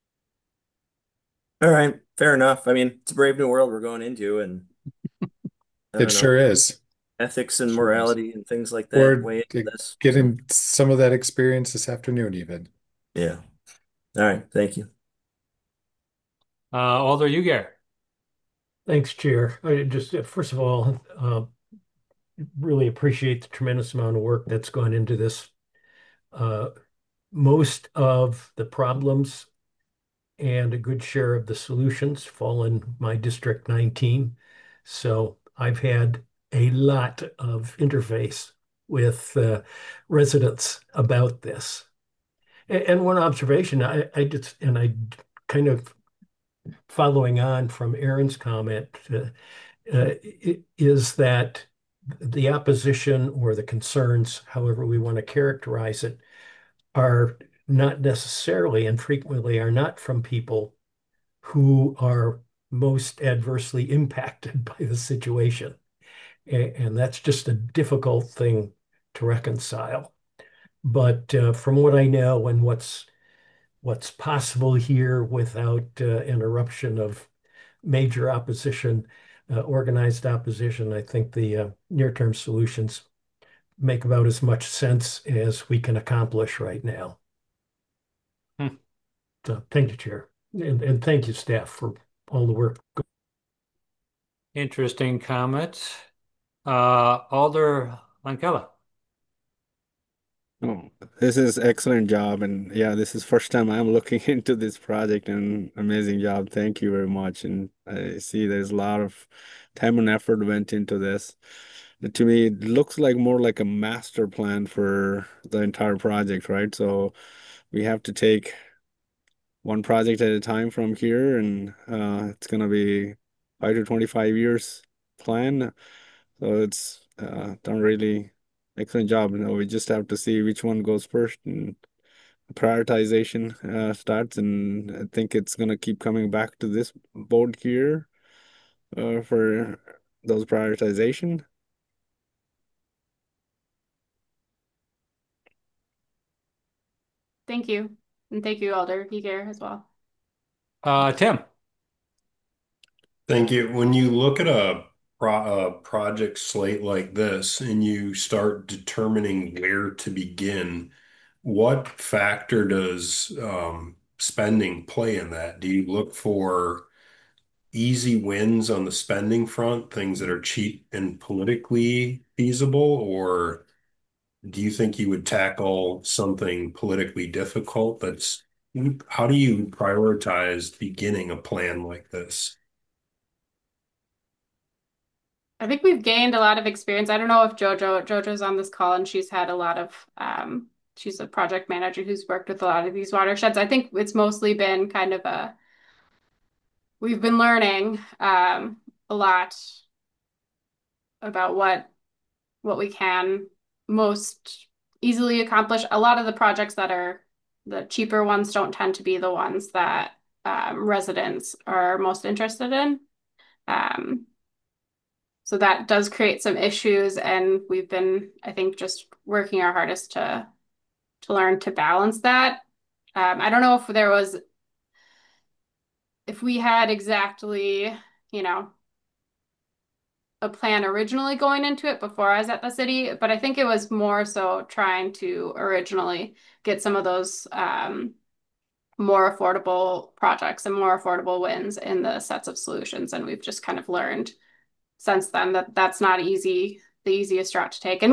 All right, fair enough. I mean, it's a brave new world we're going into, and it sure is. Ethics and morality and things like that We're way into this. Getting some of that experience this afternoon, even. Yeah. All right, thank you. Alder Uyghur. Thanks, Chair. I just, first of all, really appreciate the tremendous amount of work that's gone into this. Most of the problems and a good share of the solutions fall in my District 19. So I've had a lot of interface with residents about this. And one observation, I kind of following on from Aaron's comment, is that the opposition or the concerns, however we want to characterize it, are not necessarily and frequently are not from people who are most adversely impacted by the situation. And that's just a difficult thing to reconcile. But from what I know and what's possible here without interruption of major opposition, organized opposition, I think the near-term solutions make about as much sense as we can accomplish right now. Thank you, Chair. And thank you, staff, for all the work. Interesting comments. Alder Lankella. Oh, this is excellent job, and yeah, this is first time I'm looking into this project, and amazing job. Thank you very much. And I see there's a lot of time and effort went into this. To me, it looks like more like a master plan for the entire project, right? So we have to take one project at a time from here, and it's gonna be 5 to 25 years plan. So it's done really excellent job. We just have to see which one goes first and prioritization starts. And I think it's gonna keep coming back to this board here for those prioritization. Thank you. And thank you, Alder Heger, as well. Tim. Thank you. When you look at a project slate like this and you start determining where to begin, what factor does spending play in that? Do you look for easy wins on the spending front, things that are cheap and politically feasible, or do you think you would tackle something politically difficult? How do you prioritize beginning a plan like this? I think we've gained a lot of experience. I don't know if JoJo's on this call, and she's had a lot of she's a project manager who's worked with a lot of these watersheds. I think it's mostly been kind of we've been learning a lot about what we can most easily accomplish. A lot of the projects that are the cheaper ones don't tend to be the ones that residents are most interested in. So that does create some issues, and we've been, I think, just working our hardest to learn to balance that. I don't know if we had exactly, you know, a plan originally going into it before I was at the city, but I think it was more so trying to originally get some of those more affordable projects and more affordable wins in the sets of solutions. And we've just kind of learned since then that that's not the easiest route to take. And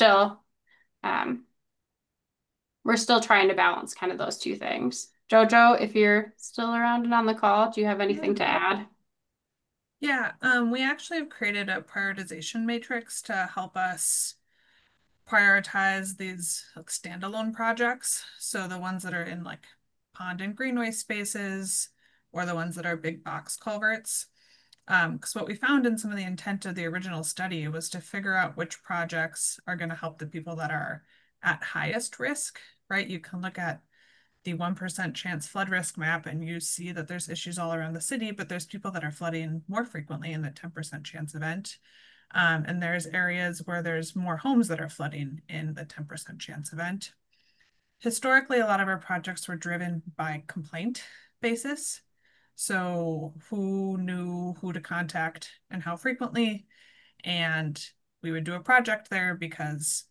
we're still trying to balance kind of those two things. Jojo, if you're still around and on the call, do you have anything to add? Yeah, we actually have created a prioritization matrix to help us prioritize these like standalone projects. So the ones that are in like pond and greenway spaces, or the ones that are big box culverts. Because what we found in some of the intent of the original study was to figure out which projects are going to help the people that are at highest risk, right? You can look at the 1% chance flood risk map and you see that there's issues all around the city, but there's people that are flooding more frequently in the 10% chance event. And there's areas where there's more homes that are flooding in the 10% chance event. Historically, a lot of our projects were driven by complaint basis. So who knew who to contact and how frequently. And we would do a project there because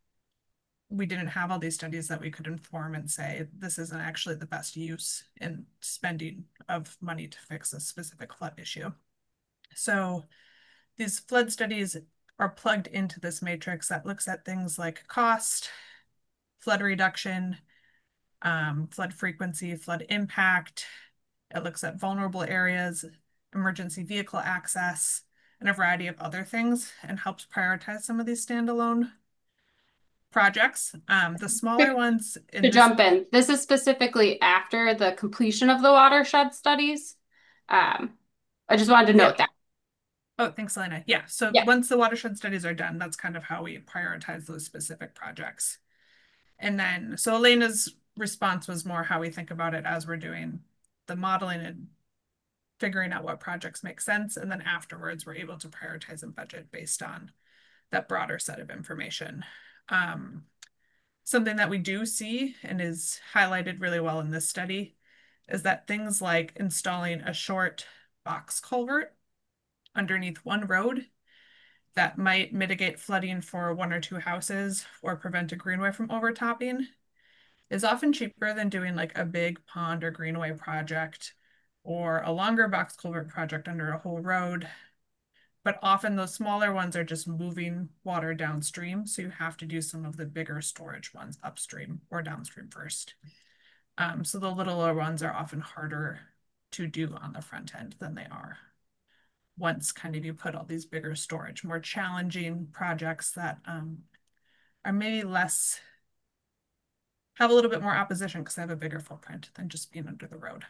we didn't have all these studies that we could inform and say, this isn't actually the best use in spending of money to fix a specific flood issue. So these flood studies are plugged into this matrix that looks at things like cost, flood reduction, flood frequency, flood impact. It looks at vulnerable areas, emergency vehicle access, and a variety of other things, and helps prioritize some of these standalone projects. The smaller ones to jump in, this is specifically after the completion of the watershed studies. I just wanted to note that. Oh, thanks, Elena. Yeah, so once the watershed studies are done, that's kind of how we prioritize those specific projects. And then, so Elena's response was more how we think about it as we're doing the modeling and figuring out what projects make sense. And then afterwards, we're able to prioritize and budget based on that broader set of information. Something that we do see and is highlighted really well in this study is that things like installing a short box culvert underneath one road that might mitigate flooding for one or two houses or prevent a greenway from overtopping is often cheaper than doing like a big pond or greenway project or a longer box culvert project under a whole road. But often those smaller ones are just moving water downstream. So you have to do some of the bigger storage ones upstream or downstream first. So the littler ones are often harder to do on the front end than they are once kind of you put all these bigger storage, more challenging projects that are maybe less, have a little bit more opposition because they have a bigger footprint than just being under the road.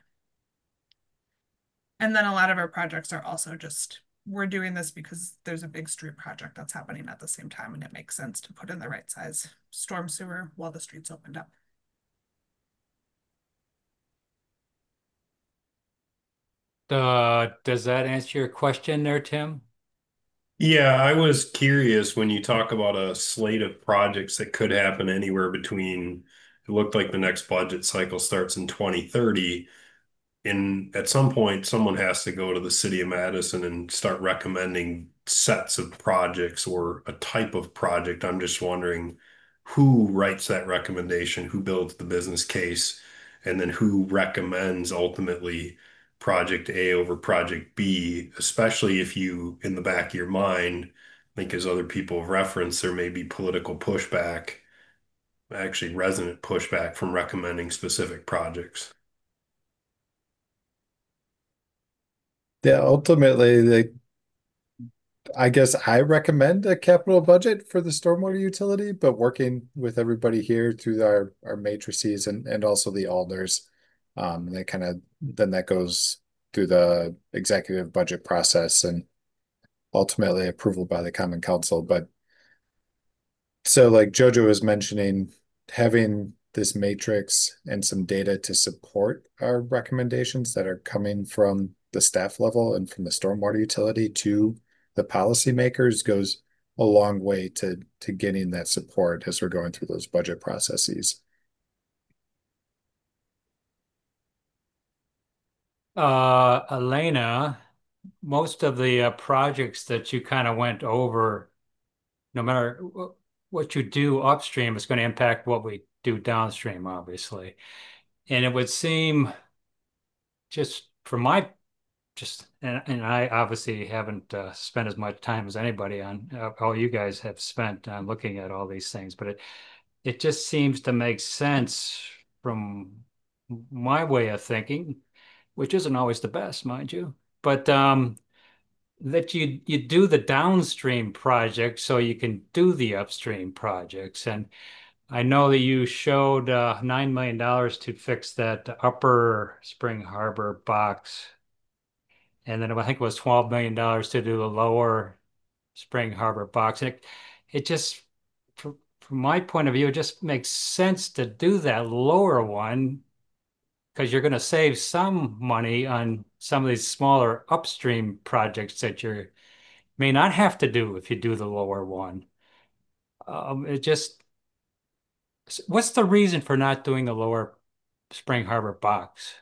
And then a lot of our projects are also just, we're doing this because there's a big street project that's happening at the same time, and it makes sense to put in the right size storm sewer while the street's opened up. Does that answer your question there, Tim? Yeah, I was curious when you talk about a slate of projects that could happen anywhere between, it looked like the next budget cycle starts in 2030. And at some point, someone has to go to the city of Madison and start recommending sets of projects or a type of project. I'm just wondering who writes that recommendation, who builds the business case, and then who recommends ultimately project A over project B, especially if you, in the back of your mind, think as other people have referenced, there may be political pushback, actually resident pushback from recommending specific projects. Yeah, ultimately, I guess I recommend a capital budget for the stormwater utility, but working with everybody here through our matrices and also the alders, that kind of then that goes through the executive budget process and ultimately approval by the Common Council. But so, like Jojo was mentioning, having this matrix and some data to support our recommendations that are coming from the staff level and from the stormwater utility to the policymakers goes a long way to getting that support as we're going through those budget processes. Elena, most of the projects that you kind of went over, no matter what you do upstream, is going to impact what we do downstream, obviously. And it would seem just from my and I obviously haven't spent as much time as anybody on all you guys have spent on looking at all these things, but it just seems to make sense from my way of thinking, which isn't always the best, mind you, but that you do the downstream projects so you can do the upstream projects. And I know that you showed $9 million to fix that upper Spring Harbor box. And then I think it was $12 million to do the lower Spring Harbor box. And it just, from my point of view, it just makes sense to do that lower one because you're going to save some money on some of these smaller upstream projects that you may not have to do if you do the lower one. What's the reason for not doing the lower Spring Harbor box?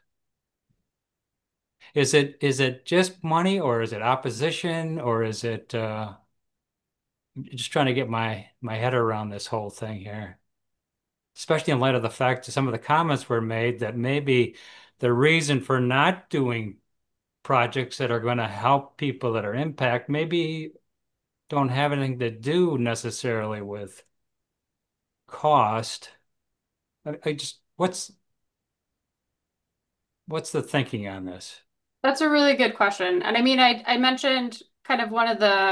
Is it just money, or is it opposition, or is it just trying to get my head around this whole thing here, especially in light of the fact that some of the comments were made that maybe the reason for not doing projects that are going to help people that are impacted maybe don't have anything to do necessarily with cost. I just what's the thinking on this? That's a really good question. And I mean, I mentioned kind of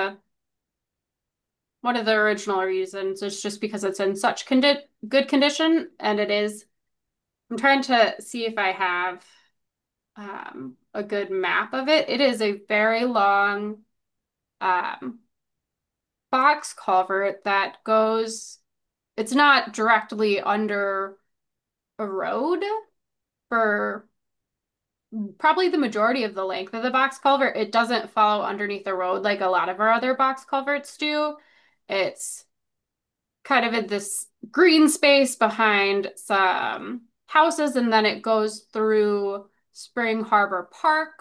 one of the original reasons is just because it's in such good condition, and it is. I'm trying to see if I have a good map of it. It is a very long um, box culvert that goes, it's not directly under a road for probably the majority of the length of the box culvert. It doesn't follow underneath the road like a lot of our other box culverts do. It's kind of in this green space behind some houses, and then it goes through Spring Harbor Park.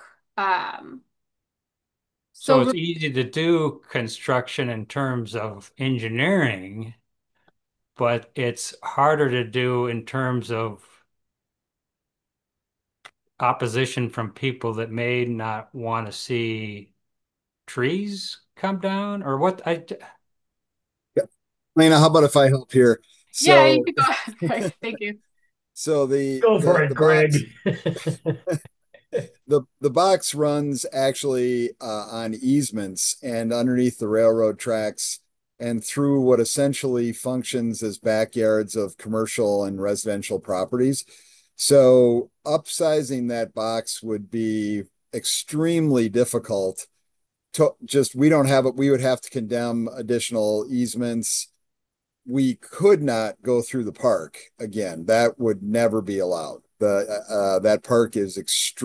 So So it's easy to do construction in terms of engineering, but it's harder to do in terms of opposition from people that may not want to see trees come down or what. Lena, how about if I help here? Yeah, you So, could go ahead, Greg. Thank you. so the Go for the it, the box Greg. the box runs actually on easements and underneath the railroad tracks and through what essentially functions as backyards of commercial and residential properties. So upsizing that box would be extremely difficult. We don't have it. We would have to condemn additional easements. We could not go through the park again. That would never be allowed. That park is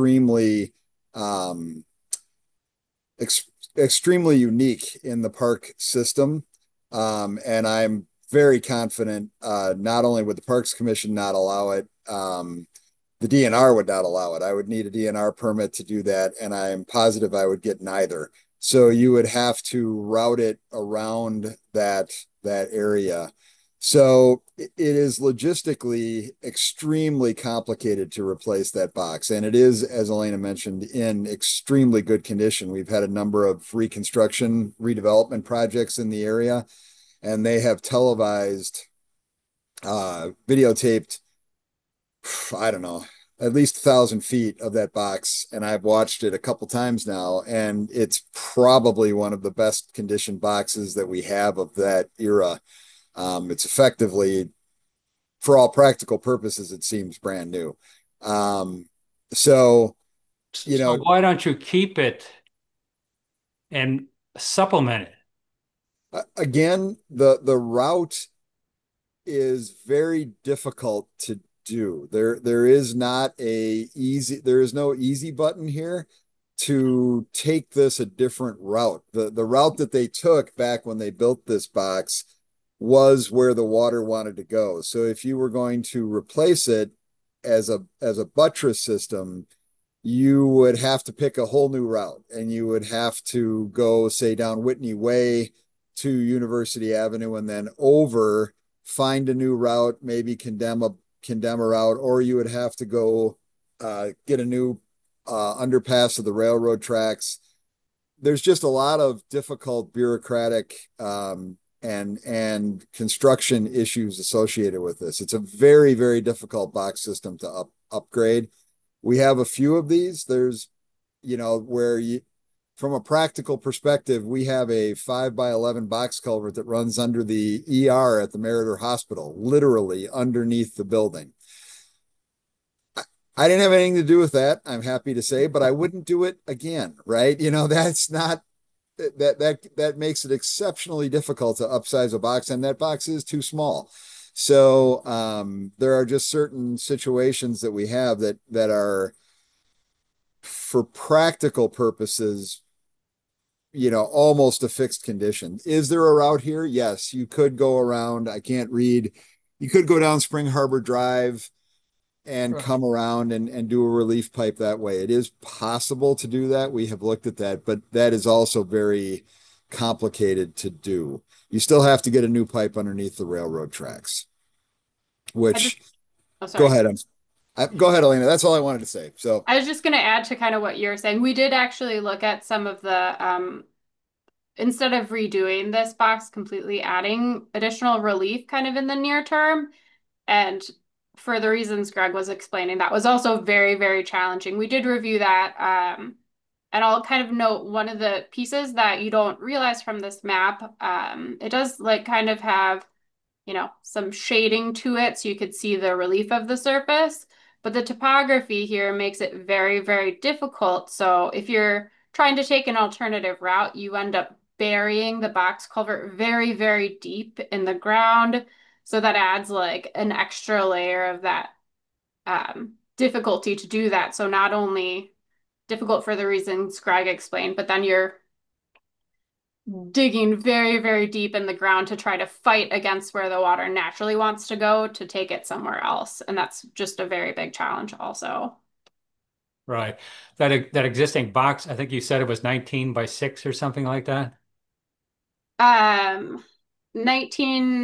um, ex extremely unique in the park system, and I'm very confident. Not only would the Parks Commission not allow it, the DNR would not allow it. I would need a DNR permit to do that, and I'm positive I would get neither. So you would have to route it around that area. So it is logistically extremely complicated to replace that box. And it is, as Elena mentioned, in extremely good condition. We've had a number of reconstruction, redevelopment projects in the area, and they have televised, videotaped, I don't know, at least 1,000 feet of that box. And I've watched it a couple times now, and it's probably one of the best conditioned boxes that we have of that era. It's effectively, for all practical purposes, it seems brand new. Um, so, you So know, why don't you keep it and supplement it? again, the route is very difficult to do. There is no easy button here to take this a different route. The route that they took back when they built this box was where the water wanted to go. So if you were going to replace it as a buttress system, you would have to pick a whole new route, and you would have to go, say, down Whitney Way to University Avenue and then over, find a new route, maybe condemn a route, or you would have to go get a new underpass of the railroad tracks. There's just a lot of difficult bureaucratic and construction issues associated with this. It's a very, very difficult box system to upgrade. We have a few of these. There's, where from a practical perspective, we have a 5x11 box culvert that runs under the ER at the Meriter Hospital, literally underneath the building. I didn't have anything to do with that, I'm happy to say, but I wouldn't do it again, right? That's not that makes it exceptionally difficult to upsize a box, and that box is too small. So there are just certain situations that we have that are, for practical purposes, almost a fixed condition. Is there a route here? Yes, you could go around. I can't read. You could go down Spring Harbor Drive and come around and do a relief pipe that way. It is possible to do that. We have looked at that, but that is also very complicated to do. You still have to get a new pipe underneath the railroad tracks, which, Oh, go sorry. ahead. Go ahead, Elena. That's all I wanted to say. So I was just going to add to kind of what you're saying. We did actually look at some of the, instead of redoing this box, completely adding additional relief kind of in the near term. And for the reasons Greg was explaining, that was also very, very challenging. We did review that. And I'll kind of note one of the pieces that you don't realize from this map. It does kind of have, some shading to it so you could see the relief of the surface. But the topography here makes it very, very difficult. So if you're trying to take an alternative route, you end up burying the box culvert very, very deep in the ground. So that adds an extra layer of that difficulty to do that. So not only difficult for the reasons Greg explained, but then you're digging very, very deep in the ground to try to fight against where the water naturally wants to go to take it somewhere else. And that's just a very big challenge also. Right. That existing box, I think you said it was 19 by 6 or something like that. 19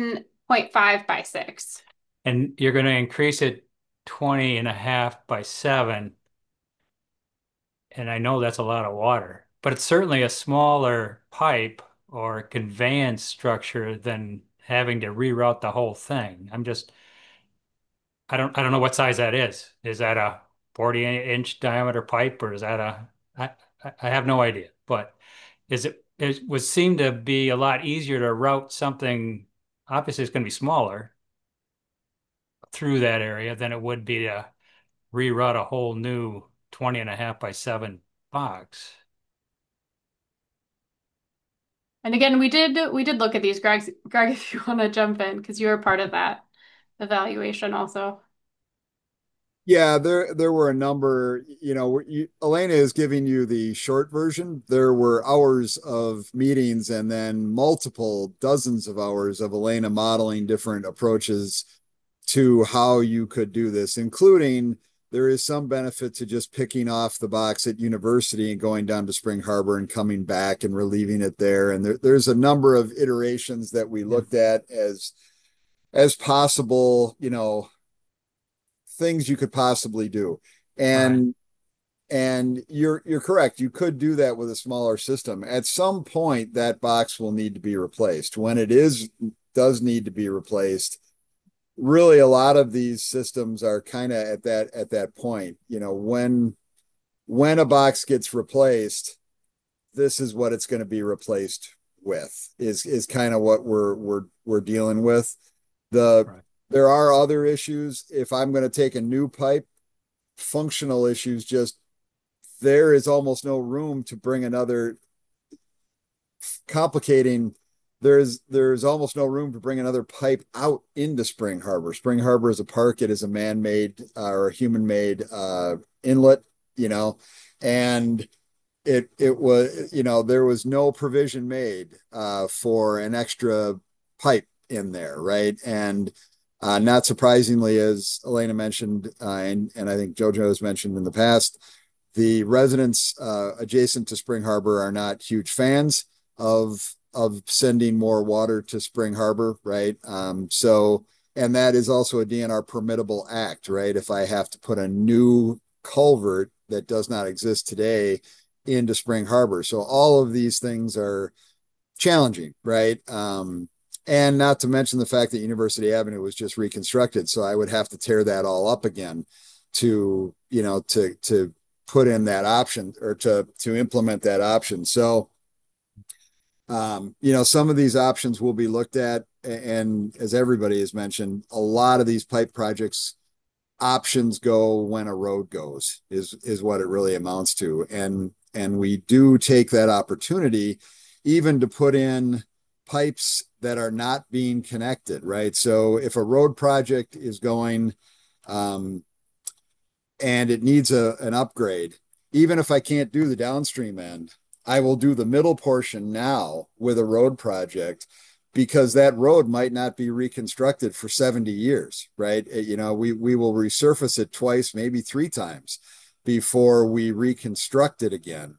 0.5 by 6. And you're going to increase it 20.5 by 7. And I know that's a lot of water, but it's certainly a smaller pipe or conveyance structure than having to reroute the whole thing. I don't know what size that is. Is that a 40-inch diameter pipe, or is that I have no idea. But it would seem to be a lot easier to route something, obviously it's going to be smaller, through that area than it would be to reroute a whole new 20.5 by 7 box. And again, we did look at these, Greg, if you want to jump in, because you were part of that evaluation also. Yeah, there were a number, Elena is giving you the short version. There were hours of meetings and then multiple dozens of hours of Elena modeling different approaches to how you could do this, including there is some benefit to just picking off the box at University and going down to Spring Harbor and coming back and relieving it there. And there's a number of iterations that we looked at as possible, things you could possibly do. And and you're correct. You could do that with a smaller system. At some point, that box will need to be replaced. When it does need to be replaced, really a lot of these systems are kind of at that point. When a box gets replaced, this is what it's going to be replaced with, is kind of what we're dealing with. There are other issues. If I'm going to take a new pipe, functional issues, just there is almost no room to bring another complicating. There's almost no room to bring another pipe out into Spring Harbor. Spring Harbor is a park. It is a man-made or a human-made inlet, and it was, there was no provision made for an extra pipe in there, right? And not surprisingly, as Elena mentioned, and I think JoJo has mentioned in the past, the residents adjacent to Spring Harbor are not huge fans of sending more water to Spring Harbor, right? And that is also a DNR permittable act, right? If I have to put a new culvert that does not exist today into Spring Harbor. So all of these things are challenging, right? And not to mention the fact that University Avenue was just reconstructed. So I would have to tear that all up again to put in that option, or to implement that option. So, some of these options will be looked at. And as everybody has mentioned, a lot of these pipe projects, options go when a road goes, is what it really amounts to. And we do take that opportunity even to put in pipes that are not being connected, right? So if a road project is going and it needs an upgrade, even if I can't do the downstream end, I will do the middle portion now with a road project, because that road might not be reconstructed for 70 years, right? We will resurface it twice, maybe 3 times before we reconstruct it again.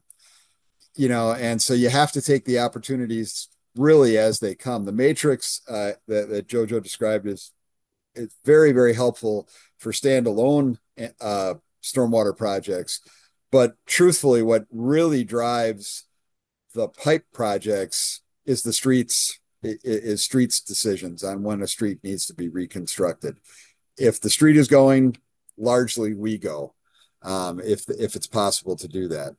And so you have to take the opportunities really as they come. The matrix that JoJo described is very, very helpful for standalone stormwater projects. But truthfully, what really drives the pipe projects is the streets decisions on when a street needs to be reconstructed. If the street is going, largely we go, if it's possible to do that.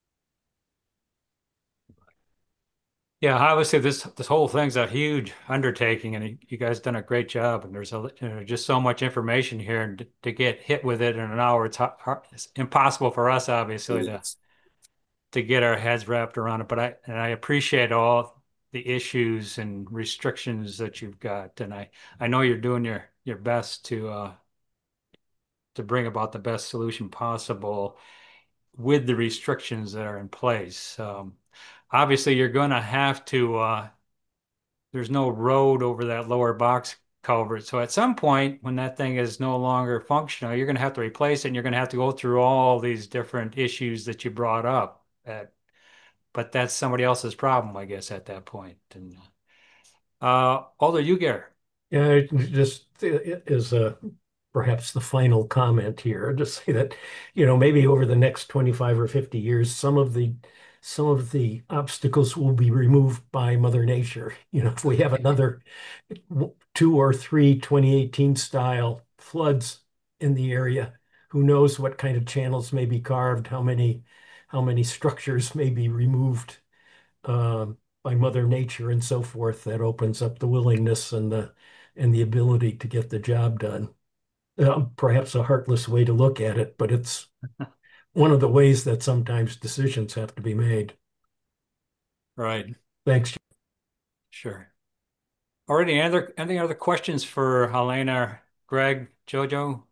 Yeah, obviously this whole thing's a huge undertaking, and you guys done a great job. And there's just so much information here, and to get hit with it in an hour, it's impossible for us, obviously, to get our heads wrapped around it. But I appreciate all the issues and restrictions that you've got, and I know you're doing your best to bring about the best solution possible with the restrictions that are in place. Obviously, you're going to have to, there's no road over that lower box culvert. So at some point, when that thing is no longer functional, you're going to have to replace it, and you're going to have to go through all these different issues that you brought up. But that's somebody else's problem, I guess, at that point. And Alder Uger. Yeah, just is perhaps the final comment here to say that, maybe over the next 25 or 50 years, some of the obstacles will be removed by Mother Nature. If we have another two or three 2018 style floods in the area, who knows what kind of channels may be carved, how many structures may be removed by Mother Nature and so forth. That opens up the willingness and the ability to get the job done. Perhaps a heartless way to look at it, but it's one of the ways that sometimes decisions have to be made. Right. Thanks. Sure. Already, any other questions for Helena, Greg, Jojo?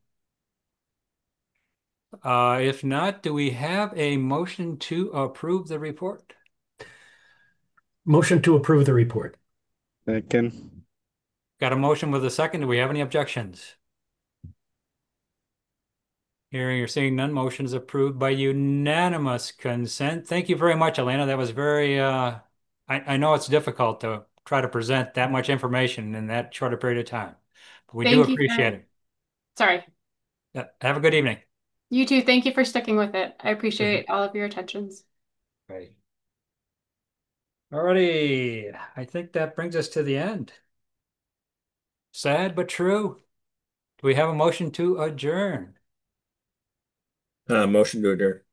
If not, do we have a motion to approve the report? Motion to approve the report. Second. Got a motion with a second. Do we have any objections? Hearing or seeing none, motion is approved by unanimous consent. Thank you very much, Elena. That was I know it's difficult to try to present that much information in that short a period of time, but we do Thank you appreciate for, it. sorry. Yeah, have a good evening. You too. Thank you for sticking with it. I appreciate all of your attentions. Right. Alrighty, I think that brings us to the end. Sad but true. Do we have a motion to adjourn? Motion to adjourn.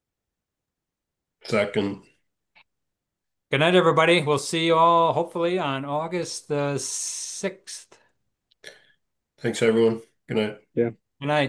Second. Good night, everybody. We'll see you all hopefully on August the 6th. Thanks, everyone. Good night. Yeah. Good night.